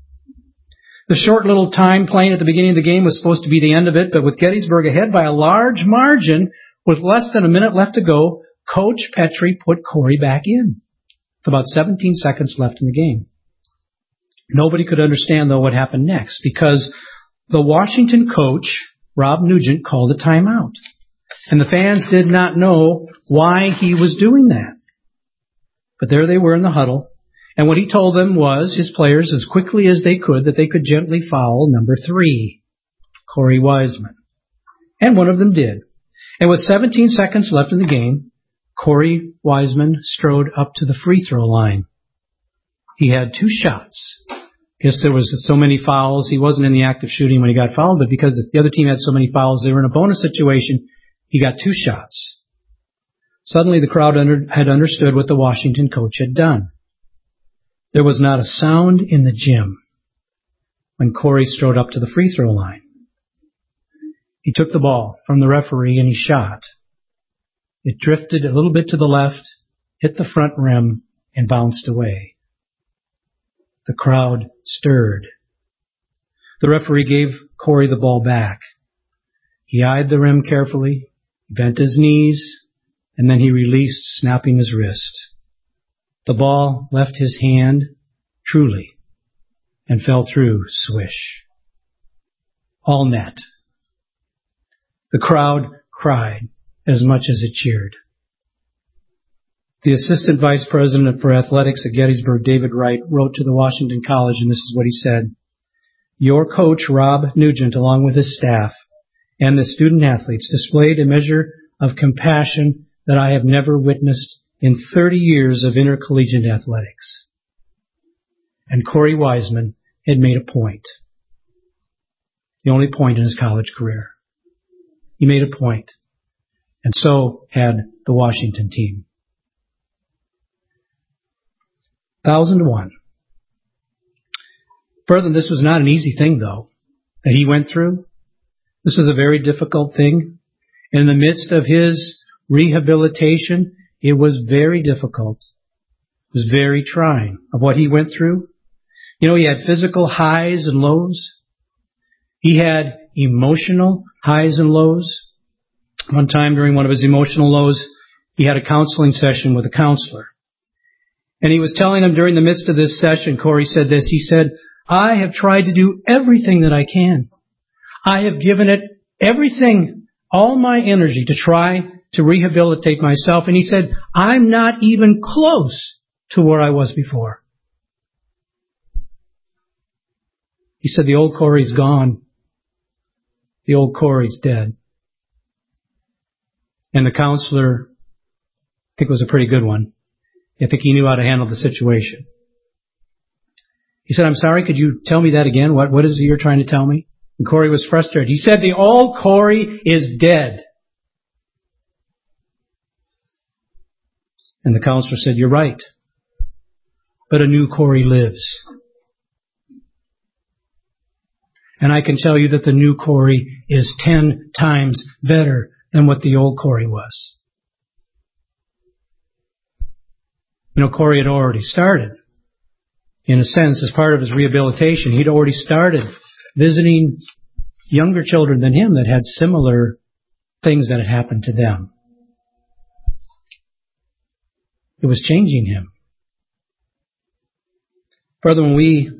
The short little time playing at the beginning of the game was supposed to be the end of it, but with Gettysburg ahead by a large margin, with less than a minute left to go, Coach Petrie put Corey back in. With about 17 seconds left in the game. Nobody could understand, though, what happened next, because the Washington coach, Rob Nugent, called a timeout. And the fans did not know why he was doing that. But there they were in the huddle. And what he told them was, his players, as quickly as they could, that they could gently foul number 3, Corey Wiseman. And one of them did. And with 17 seconds left in the game, Corey Wiseman strode up to the free throw line. He had 2 shots. Guess there was so many fouls. He wasn't in the act of shooting when he got fouled, but because the other team had so many fouls, they were in a bonus situation, he got 2 shots. Suddenly the crowd had understood what the Washington coach had done. There was not a sound in the gym when Corey strode up to the free throw line. He took the ball from the referee and he shot. It drifted a little bit to the left hit the front rim, and bounced away. The crowd stirred. The referee gave Corey the ball back. He eyed the rim carefully, bent his knees, and then he released, snapping his wrist. The ball left his hand, truly, and fell through, swish. All net. The crowd cried as much as it cheered. The assistant vice president for athletics at Gettysburg, David Wright, wrote to the Washington College, and this is what he said. Your coach, Rob Nugent, along with his staff and the student athletes, displayed a measure of compassion that I have never witnessed in 30 years of intercollegiate athletics. And Corey Wiseman had made a point. The only point in his college career. He made a point. And so had the Washington team. 1,000-1. Further, this was not an easy thing, though, that he went through. This was a very difficult thing. In the midst of his rehabilitation, it was very difficult. It was very trying of what he went through. You know, he had physical highs and lows. He had emotional highs and lows. One time during one of his emotional lows, he had a counseling session with a counselor. And he was telling him during the midst of this session, Corey said this, he said, I have tried to do everything that I can. I have given it everything, all my energy to try to rehabilitate myself. And he said, I'm not even close to where I was before. He said, the old Corey's gone. The old Corey's dead. And the counselor, I think it was a pretty good one. I think he knew how to handle the situation. He said, I'm sorry, could you tell me that again? What is it you're trying to tell me? And Corey was frustrated. He said, the old Corey is dead. And the counselor said, you're right. But a new Corey lives. And I can tell you that the new Corey is 10 times better than what the old Corey was. You know, Corey had already started. In a sense, as part of his rehabilitation, he'd already started visiting younger children than him that had similar things that had happened to them. It was changing him. Further, when we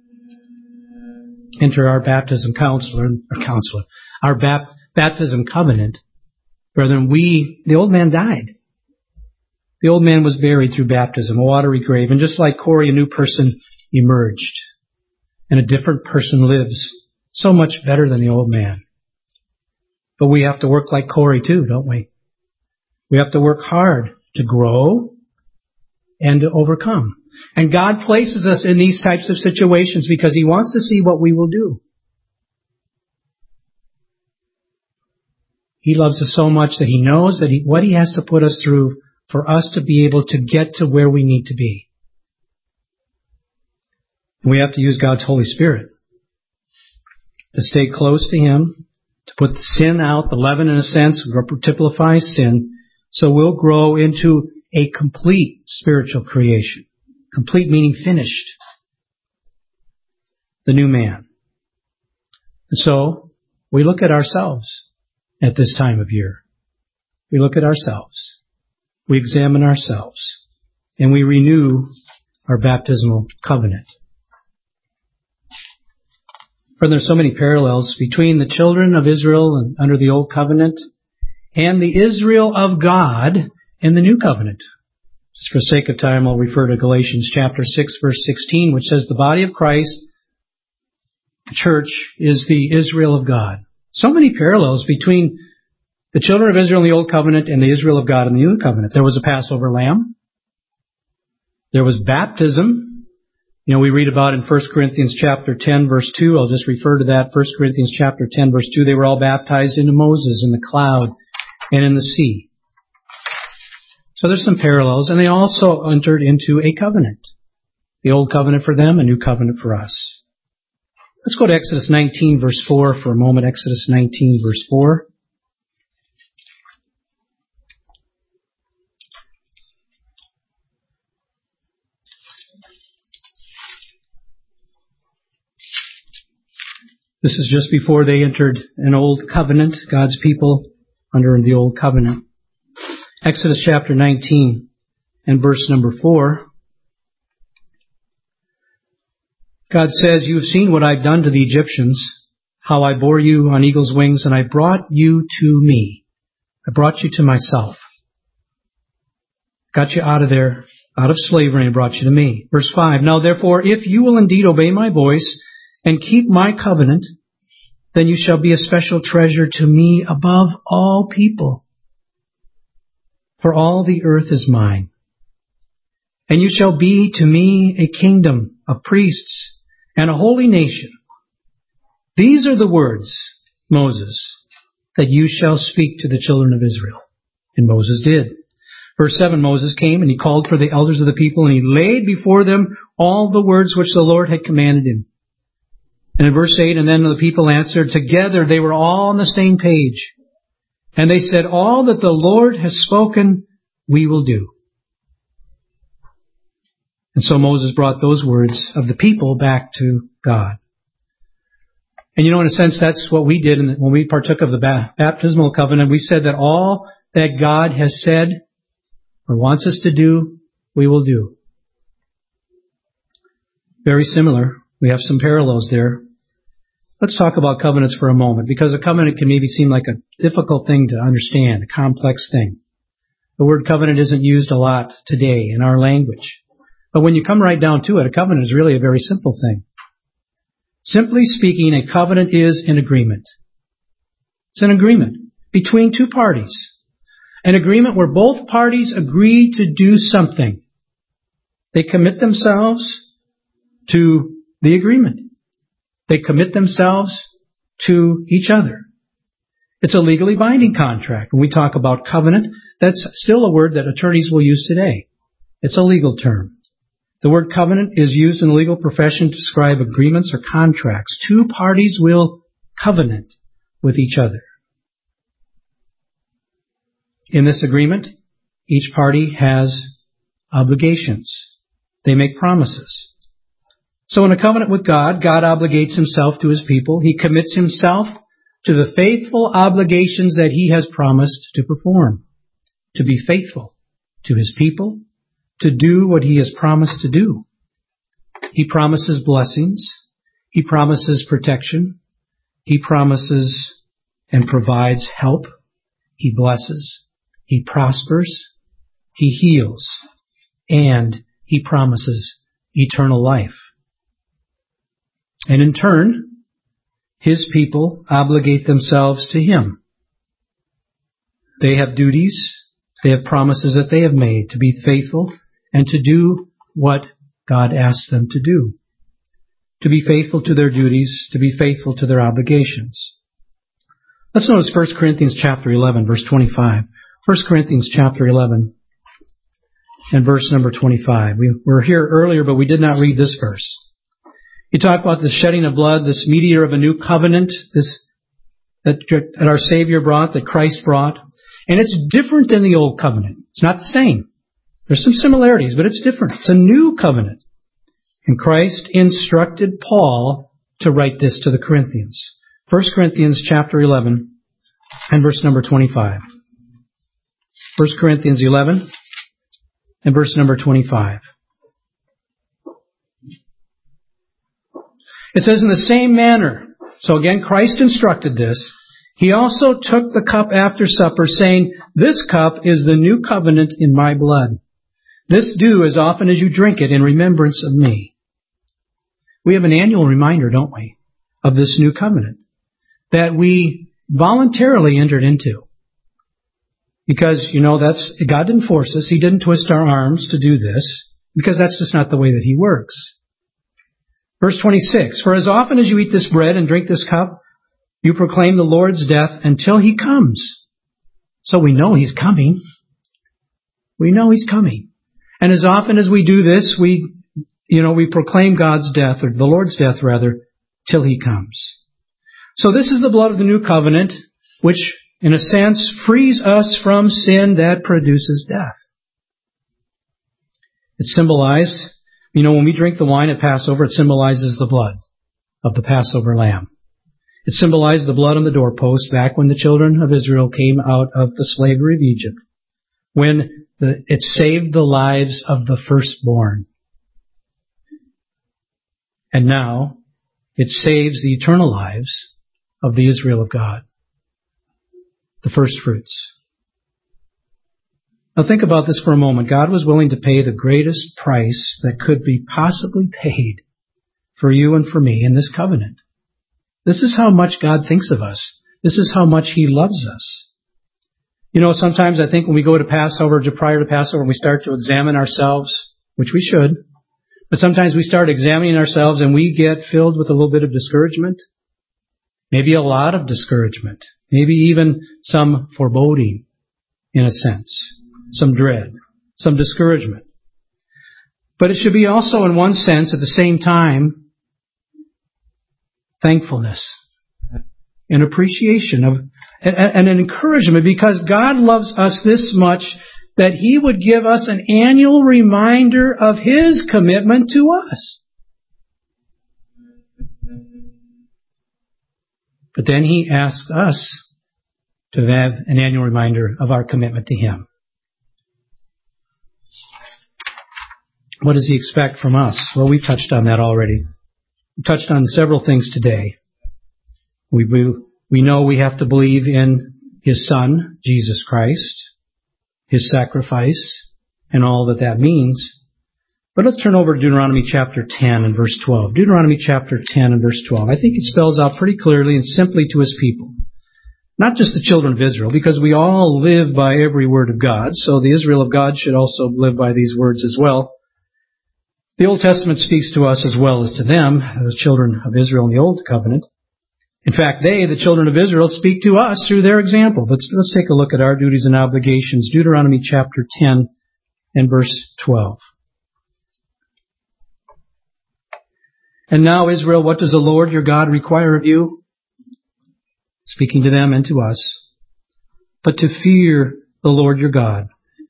enter our baptism our baptism covenant, brethren, the old man died. The old man was buried through baptism, a watery grave, and just like Corey, a new person emerged. And a different person lives, so much better than the old man. But we have to work like Corey too, don't we? We have to work hard to grow and to overcome. And God places us in these types of situations because He wants to see what we will do. He loves us so much that He knows that what He has to put us through for us to be able to get to where we need to be. And we have to use God's Holy Spirit to stay close to Him, to put the sin out, the leaven in a sense, typifies sin, so we'll grow into a complete spiritual creation. Complete meaning finished. The new man. And so, we look at ourselves at this time of year. We look at ourselves. We examine ourselves. And we renew our baptismal covenant. For there's so many parallels between the children of Israel and under the Old Covenant and the Israel of God in the New Covenant. Just for sake of time, I'll refer to Galatians chapter 6, verse 16, which says the body of Christ, the church, is the Israel of God. So many parallels between the children of Israel in the Old Covenant and the Israel of God in the New Covenant. There was a Passover lamb. There was baptism. You know, we read about in 1 Corinthians chapter 10, verse 2. I'll just refer to that. 1 Corinthians chapter 10, verse 2. They were all baptized into Moses in the cloud and in the sea. So there's some parallels. And they also entered into a covenant. The Old Covenant for them, a New Covenant for us. Let's go to Exodus 19, verse 4 for a moment. Exodus 19, verse 4. This is just before they entered an old covenant, God's people under the old covenant. Exodus chapter 19 and verse number 4. God says, "You have seen what I've done to the Egyptians, how I bore you on eagle's wings, and I brought you to me." I brought you to myself. Got you out of there, out of slavery, and brought you to me. Verse 5, "Now therefore, if you will indeed obey my voice and keep my covenant, then you shall be a special treasure to me above all people. For all the earth is mine. And you shall be to me a kingdom of priests and a holy nation. These are the words, Moses, that you shall speak to the children of Israel." And Moses did. Verse 7, Moses came and he called for the elders of the people and he laid before them all the words which the Lord had commanded him. And in verse 8, "And then the people answered, together they were all on the same page. And they said, all that the Lord has spoken, we will do." And so Moses brought those words of the people back to God. And in a sense, that's what we did when we partook of the baptismal covenant. We said that all that God has said or wants us to do, we will do. Very similar. We have some parallels there. Let's talk about covenants for a moment, because a covenant can maybe seem like a difficult thing to understand, a complex thing. The word covenant isn't used a lot today in our language. But when you come right down to it, a covenant is really a very simple thing. Simply speaking, a covenant is an agreement. It's an agreement between two parties. An agreement where both parties agree to do something. They commit themselves to the agreement. They commit themselves to each other. It's a legally binding contract. When we talk about covenant, that's still a word that attorneys will use today. It's a legal term. The word covenant is used in the legal profession to describe agreements or contracts. Two parties will covenant with each other. In this agreement, each party has obligations. They make promises. So in a covenant with God, God obligates himself to his people. He commits himself to the faithful obligations that he has promised to perform. To be faithful to his people, to do what he has promised to do. He promises blessings. He promises protection. He promises and provides help. He blesses. He prospers. He heals. And he promises eternal life. And in turn, his people obligate themselves to him. They have duties. They have promises that they have made to be faithful and to do what God asks them to do. To be faithful to their duties, to be faithful to their obligations. Let's notice 1 Corinthians chapter 11, verse 25. 1 Corinthians chapter 11 and verse number 25. We were here earlier, but we did not read this verse. You talk about the shedding of blood, this mediator of a new covenant, this that our Savior brought, that Christ brought. And it's different than the old covenant. It's not the same. There's some similarities, but it's different. It's a new covenant. And Christ instructed Paul to write this to the Corinthians. 1 Corinthians chapter 11 and verse number 25. 1 Corinthians 11 and verse number 25. It says, in the same manner, so again, Christ instructed this, he also took the cup after supper, saying, this cup is the new covenant in my blood. This do as often as you drink it in remembrance of me. We have an annual reminder, don't we, of this new covenant that we voluntarily entered into. Because, that's God didn't force us. He didn't twist our arms to do this, because that's just not the way that he works. Verse 26, for as often as you eat this bread and drink this cup, you proclaim the Lord's death until he comes. So we know he's coming. We know he's coming. And as often as we do this, we proclaim God's death, or the Lord's death rather, till he comes. So this is the blood of the new covenant, which in a sense frees us from sin that produces death. It's symbolized, when we drink the wine at Passover, it symbolizes the blood of the Passover lamb. It symbolized the blood on the doorpost back when the children of Israel came out of the slavery of Egypt, when it saved the lives of the firstborn. And now it saves the eternal lives of the Israel of God, the first fruits. Now think about this for a moment. God was willing to pay the greatest price that could be possibly paid for you and for me in this covenant. This is how much God thinks of us. This is how much He loves us. You know, sometimes I think when we go to Passover, prior to Passover, we start to examine ourselves, which we should, but sometimes we start examining ourselves and we get filled with a little bit of discouragement, maybe a lot of discouragement, maybe even some foreboding, in a sense, some dread, some discouragement. But it should be also, in one sense, at the same time, thankfulness and appreciation of and an encouragement, because God loves us this much that He would give us an annual reminder of His commitment to us. But then He asks us to have an annual reminder of our commitment to Him. What does He expect from us? Well, we've touched on that already. We touched on several things today. We know we have to believe in His Son, Jesus Christ, His sacrifice, and all that that means. But let's turn over to Deuteronomy chapter 10 and verse 12. Deuteronomy chapter 10 and verse 12. I think it spells out pretty clearly and simply to His people. Not just the children of Israel, because we all live by every word of God, so the Israel of God should also live by these words as well. The Old Testament speaks to us as well as to them, the children of Israel in the Old Covenant. In fact, they, the children of Israel, speak to us through their example. But let's take a look at our duties and obligations. Deuteronomy chapter 10 and verse 12. And now, Israel, what does the Lord your God require of you? Speaking to them and to us. But to fear the Lord your God,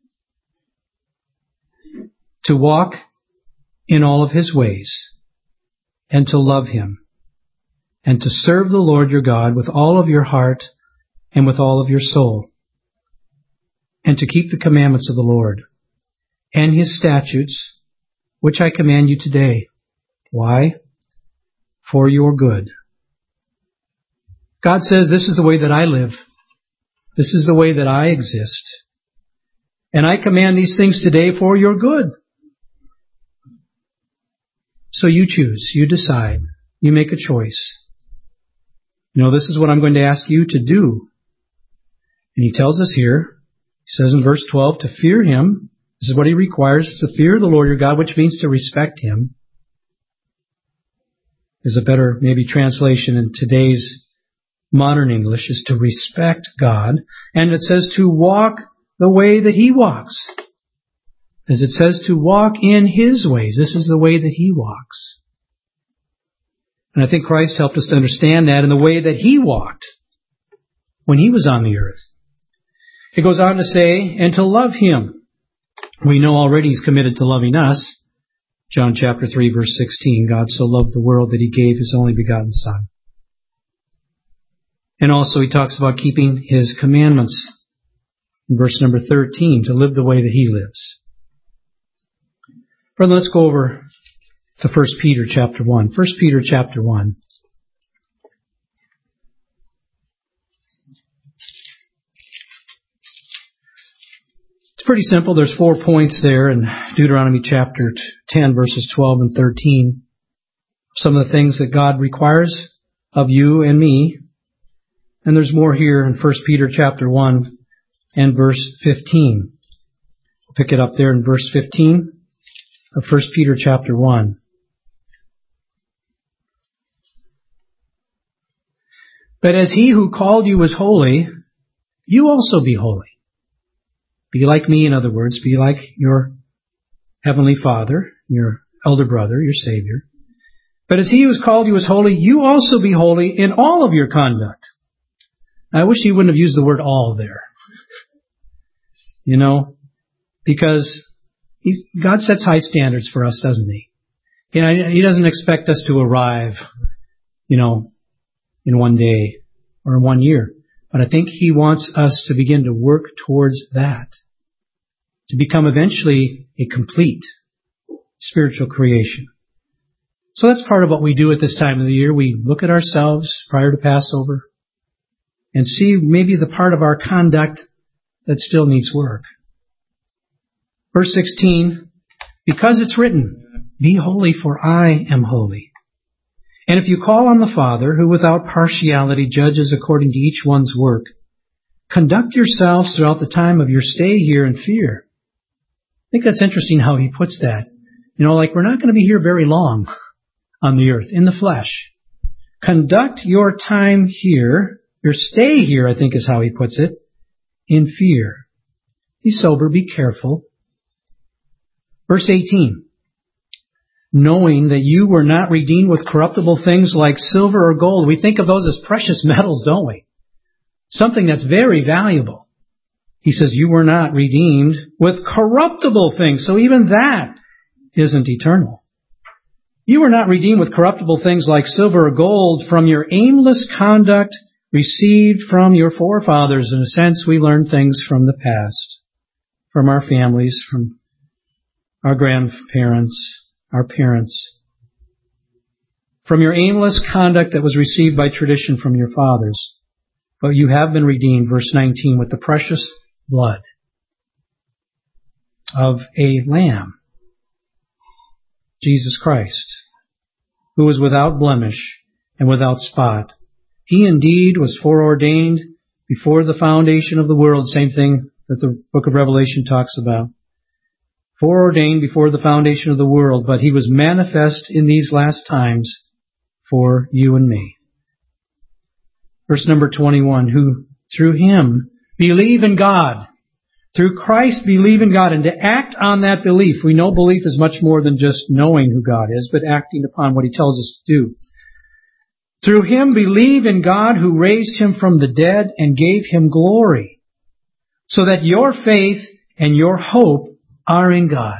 to walk in all of His ways, and to love Him, and to serve the Lord your God with all of your heart and with all of your soul, and to keep the commandments of the Lord and His statutes, which I command you today. Why? For your good. God says, this is the way that I live. This is the way that I exist. And I command these things today for your good. So you choose, you decide, you make a choice. You know, this is what I'm going to ask you to do. And He tells us here, He says in verse 12, to fear Him. This is what He requires, to fear the Lord your God, which means to respect Him. There's a better, maybe, translation in today's modern English, is to respect God. And it says to walk the way that He walks. As it says to walk in His ways. This is the way that He walks. And I think Christ helped us to understand that in the way that He walked when He was on the earth. It goes on to say, and to love Him. We know already He's committed to loving us. John chapter 3, verse 16, God so loved the world that He gave His only begotten Son. And also He talks about keeping His commandments. In verse number 13, to live the way that He lives. Brother, let's go over to 1 Peter chapter 1. 1 Peter chapter 1. It's pretty simple. There's 4 points there in Deuteronomy chapter 10, verses 12 and 13. Some of the things that God requires of you and me. And there's more here in 1 Peter chapter 1 and verse 15. We'll pick it up there in verse 15 of 1 Peter chapter 1. But as He who called you is holy, you also be holy. Be like me, in other words. Be like your heavenly Father, your elder brother, your Savior. But as He who has called you is holy, you also be holy in all of your conduct. I wish He wouldn't have used the word all there. You know, because God sets high standards for us, doesn't He? You know, He doesn't expect us to arrive, you know, in one day or in 1 year. But I think He wants us to begin to work towards that, to become eventually a complete spiritual creation. So that's part of what we do at this time of the year. We look at ourselves prior to Passover and see maybe the part of our conduct that still needs work. Verse 16, because it's written, be holy for I am holy. And if you call on the Father, who without partiality judges according to each one's work, conduct yourselves throughout the time of your stay here in fear. I think that's interesting how he puts that. Like we're not going to be here very long on the earth, in the flesh. Conduct your time here, your stay here, I think is how he puts it, in fear. Be sober, be careful. Verse 18. Knowing that you were not redeemed with corruptible things like silver or gold. We think of those as precious metals, don't we? Something that's very valuable. He says you were not redeemed with corruptible things. So even that isn't eternal. You were not redeemed with corruptible things like silver or gold from your aimless conduct received from your forefathers. In a sense, we learn things from the past, from our families, from our grandparents, our parents, from your aimless conduct that was received by tradition from your fathers. But you have been redeemed, verse 19, with the precious blood of a lamb, Jesus Christ, who was without blemish and without spot. He indeed was foreordained before the foundation of the world, same thing that the book of Revelation talks about. Foreordained before the foundation of the world, but He was manifest in these last times for you and me. Verse number 21, who through Him believe in God. Through Christ believe in God, and to act on that belief. We know belief is much more than just knowing who God is, but acting upon what He tells us to do. Through Him believe in God who raised Him from the dead and gave Him glory, so that your faith and your hope are in God.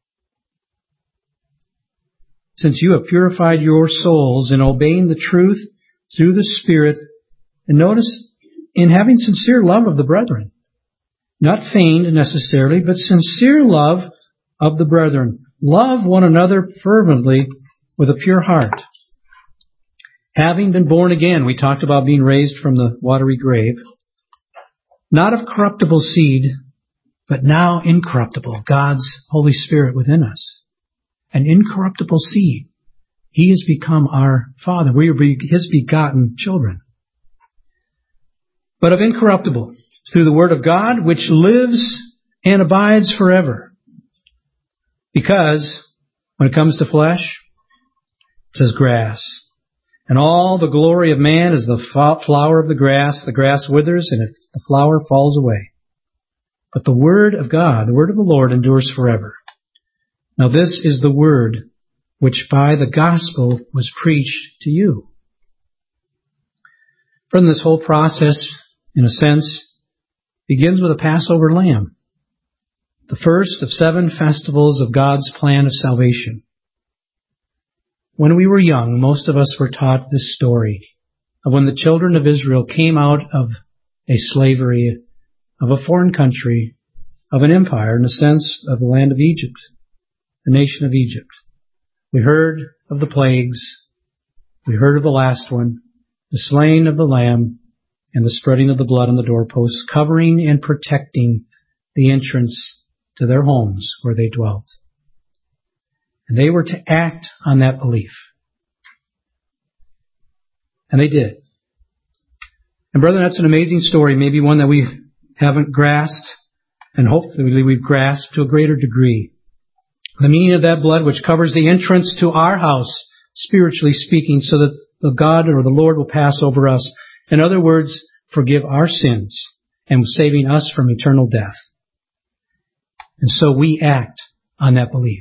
Since you have purified your souls in obeying the truth through the Spirit, and notice, in having sincere love of the brethren. Not feigned necessarily, but sincere love of the brethren. Love one another fervently with a pure heart. Having been born again, we talked about being raised from the watery grave, not of corruptible seed, but now incorruptible, God's Holy Spirit within us. An incorruptible seed. He has become our Father. We are His begotten children. But of incorruptible, through the Word of God, which lives and abides forever. Because, when it comes to flesh, it's as grass. And all the glory of man is the flower of the grass withers, and the flower falls away. But the Word of God, the Word of the Lord, endures forever. Now this is the Word which by the gospel was preached to you. From this whole process, in a sense, begins with a Passover lamb, the first of 7 festivals of God's plan of salvation. When we were young, most of us were taught this story of when the children of Israel came out of a slavery, of a foreign country, of an empire, in a sense, of the land of Egypt, the nation of Egypt. We heard of the plagues. We heard of the last one, the slaying of the lamb, and the spreading of the blood on the doorposts, covering and protecting the entrance to their homes where they dwelt. And they were to act on that belief. And they did. And brethren, that's an amazing story, maybe one that we haven't grasped, and hopefully we've grasped to a greater degree. The meaning of that blood which covers the entrance to our house, spiritually speaking, so that the God or the Lord will pass over us. In other words, forgive our sins and saving us from eternal death. And so we act on that belief.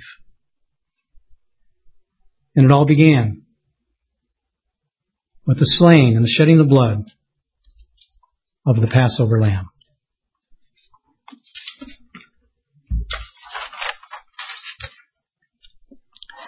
And it all began with the slaying and the shedding of blood of the Passover lamb.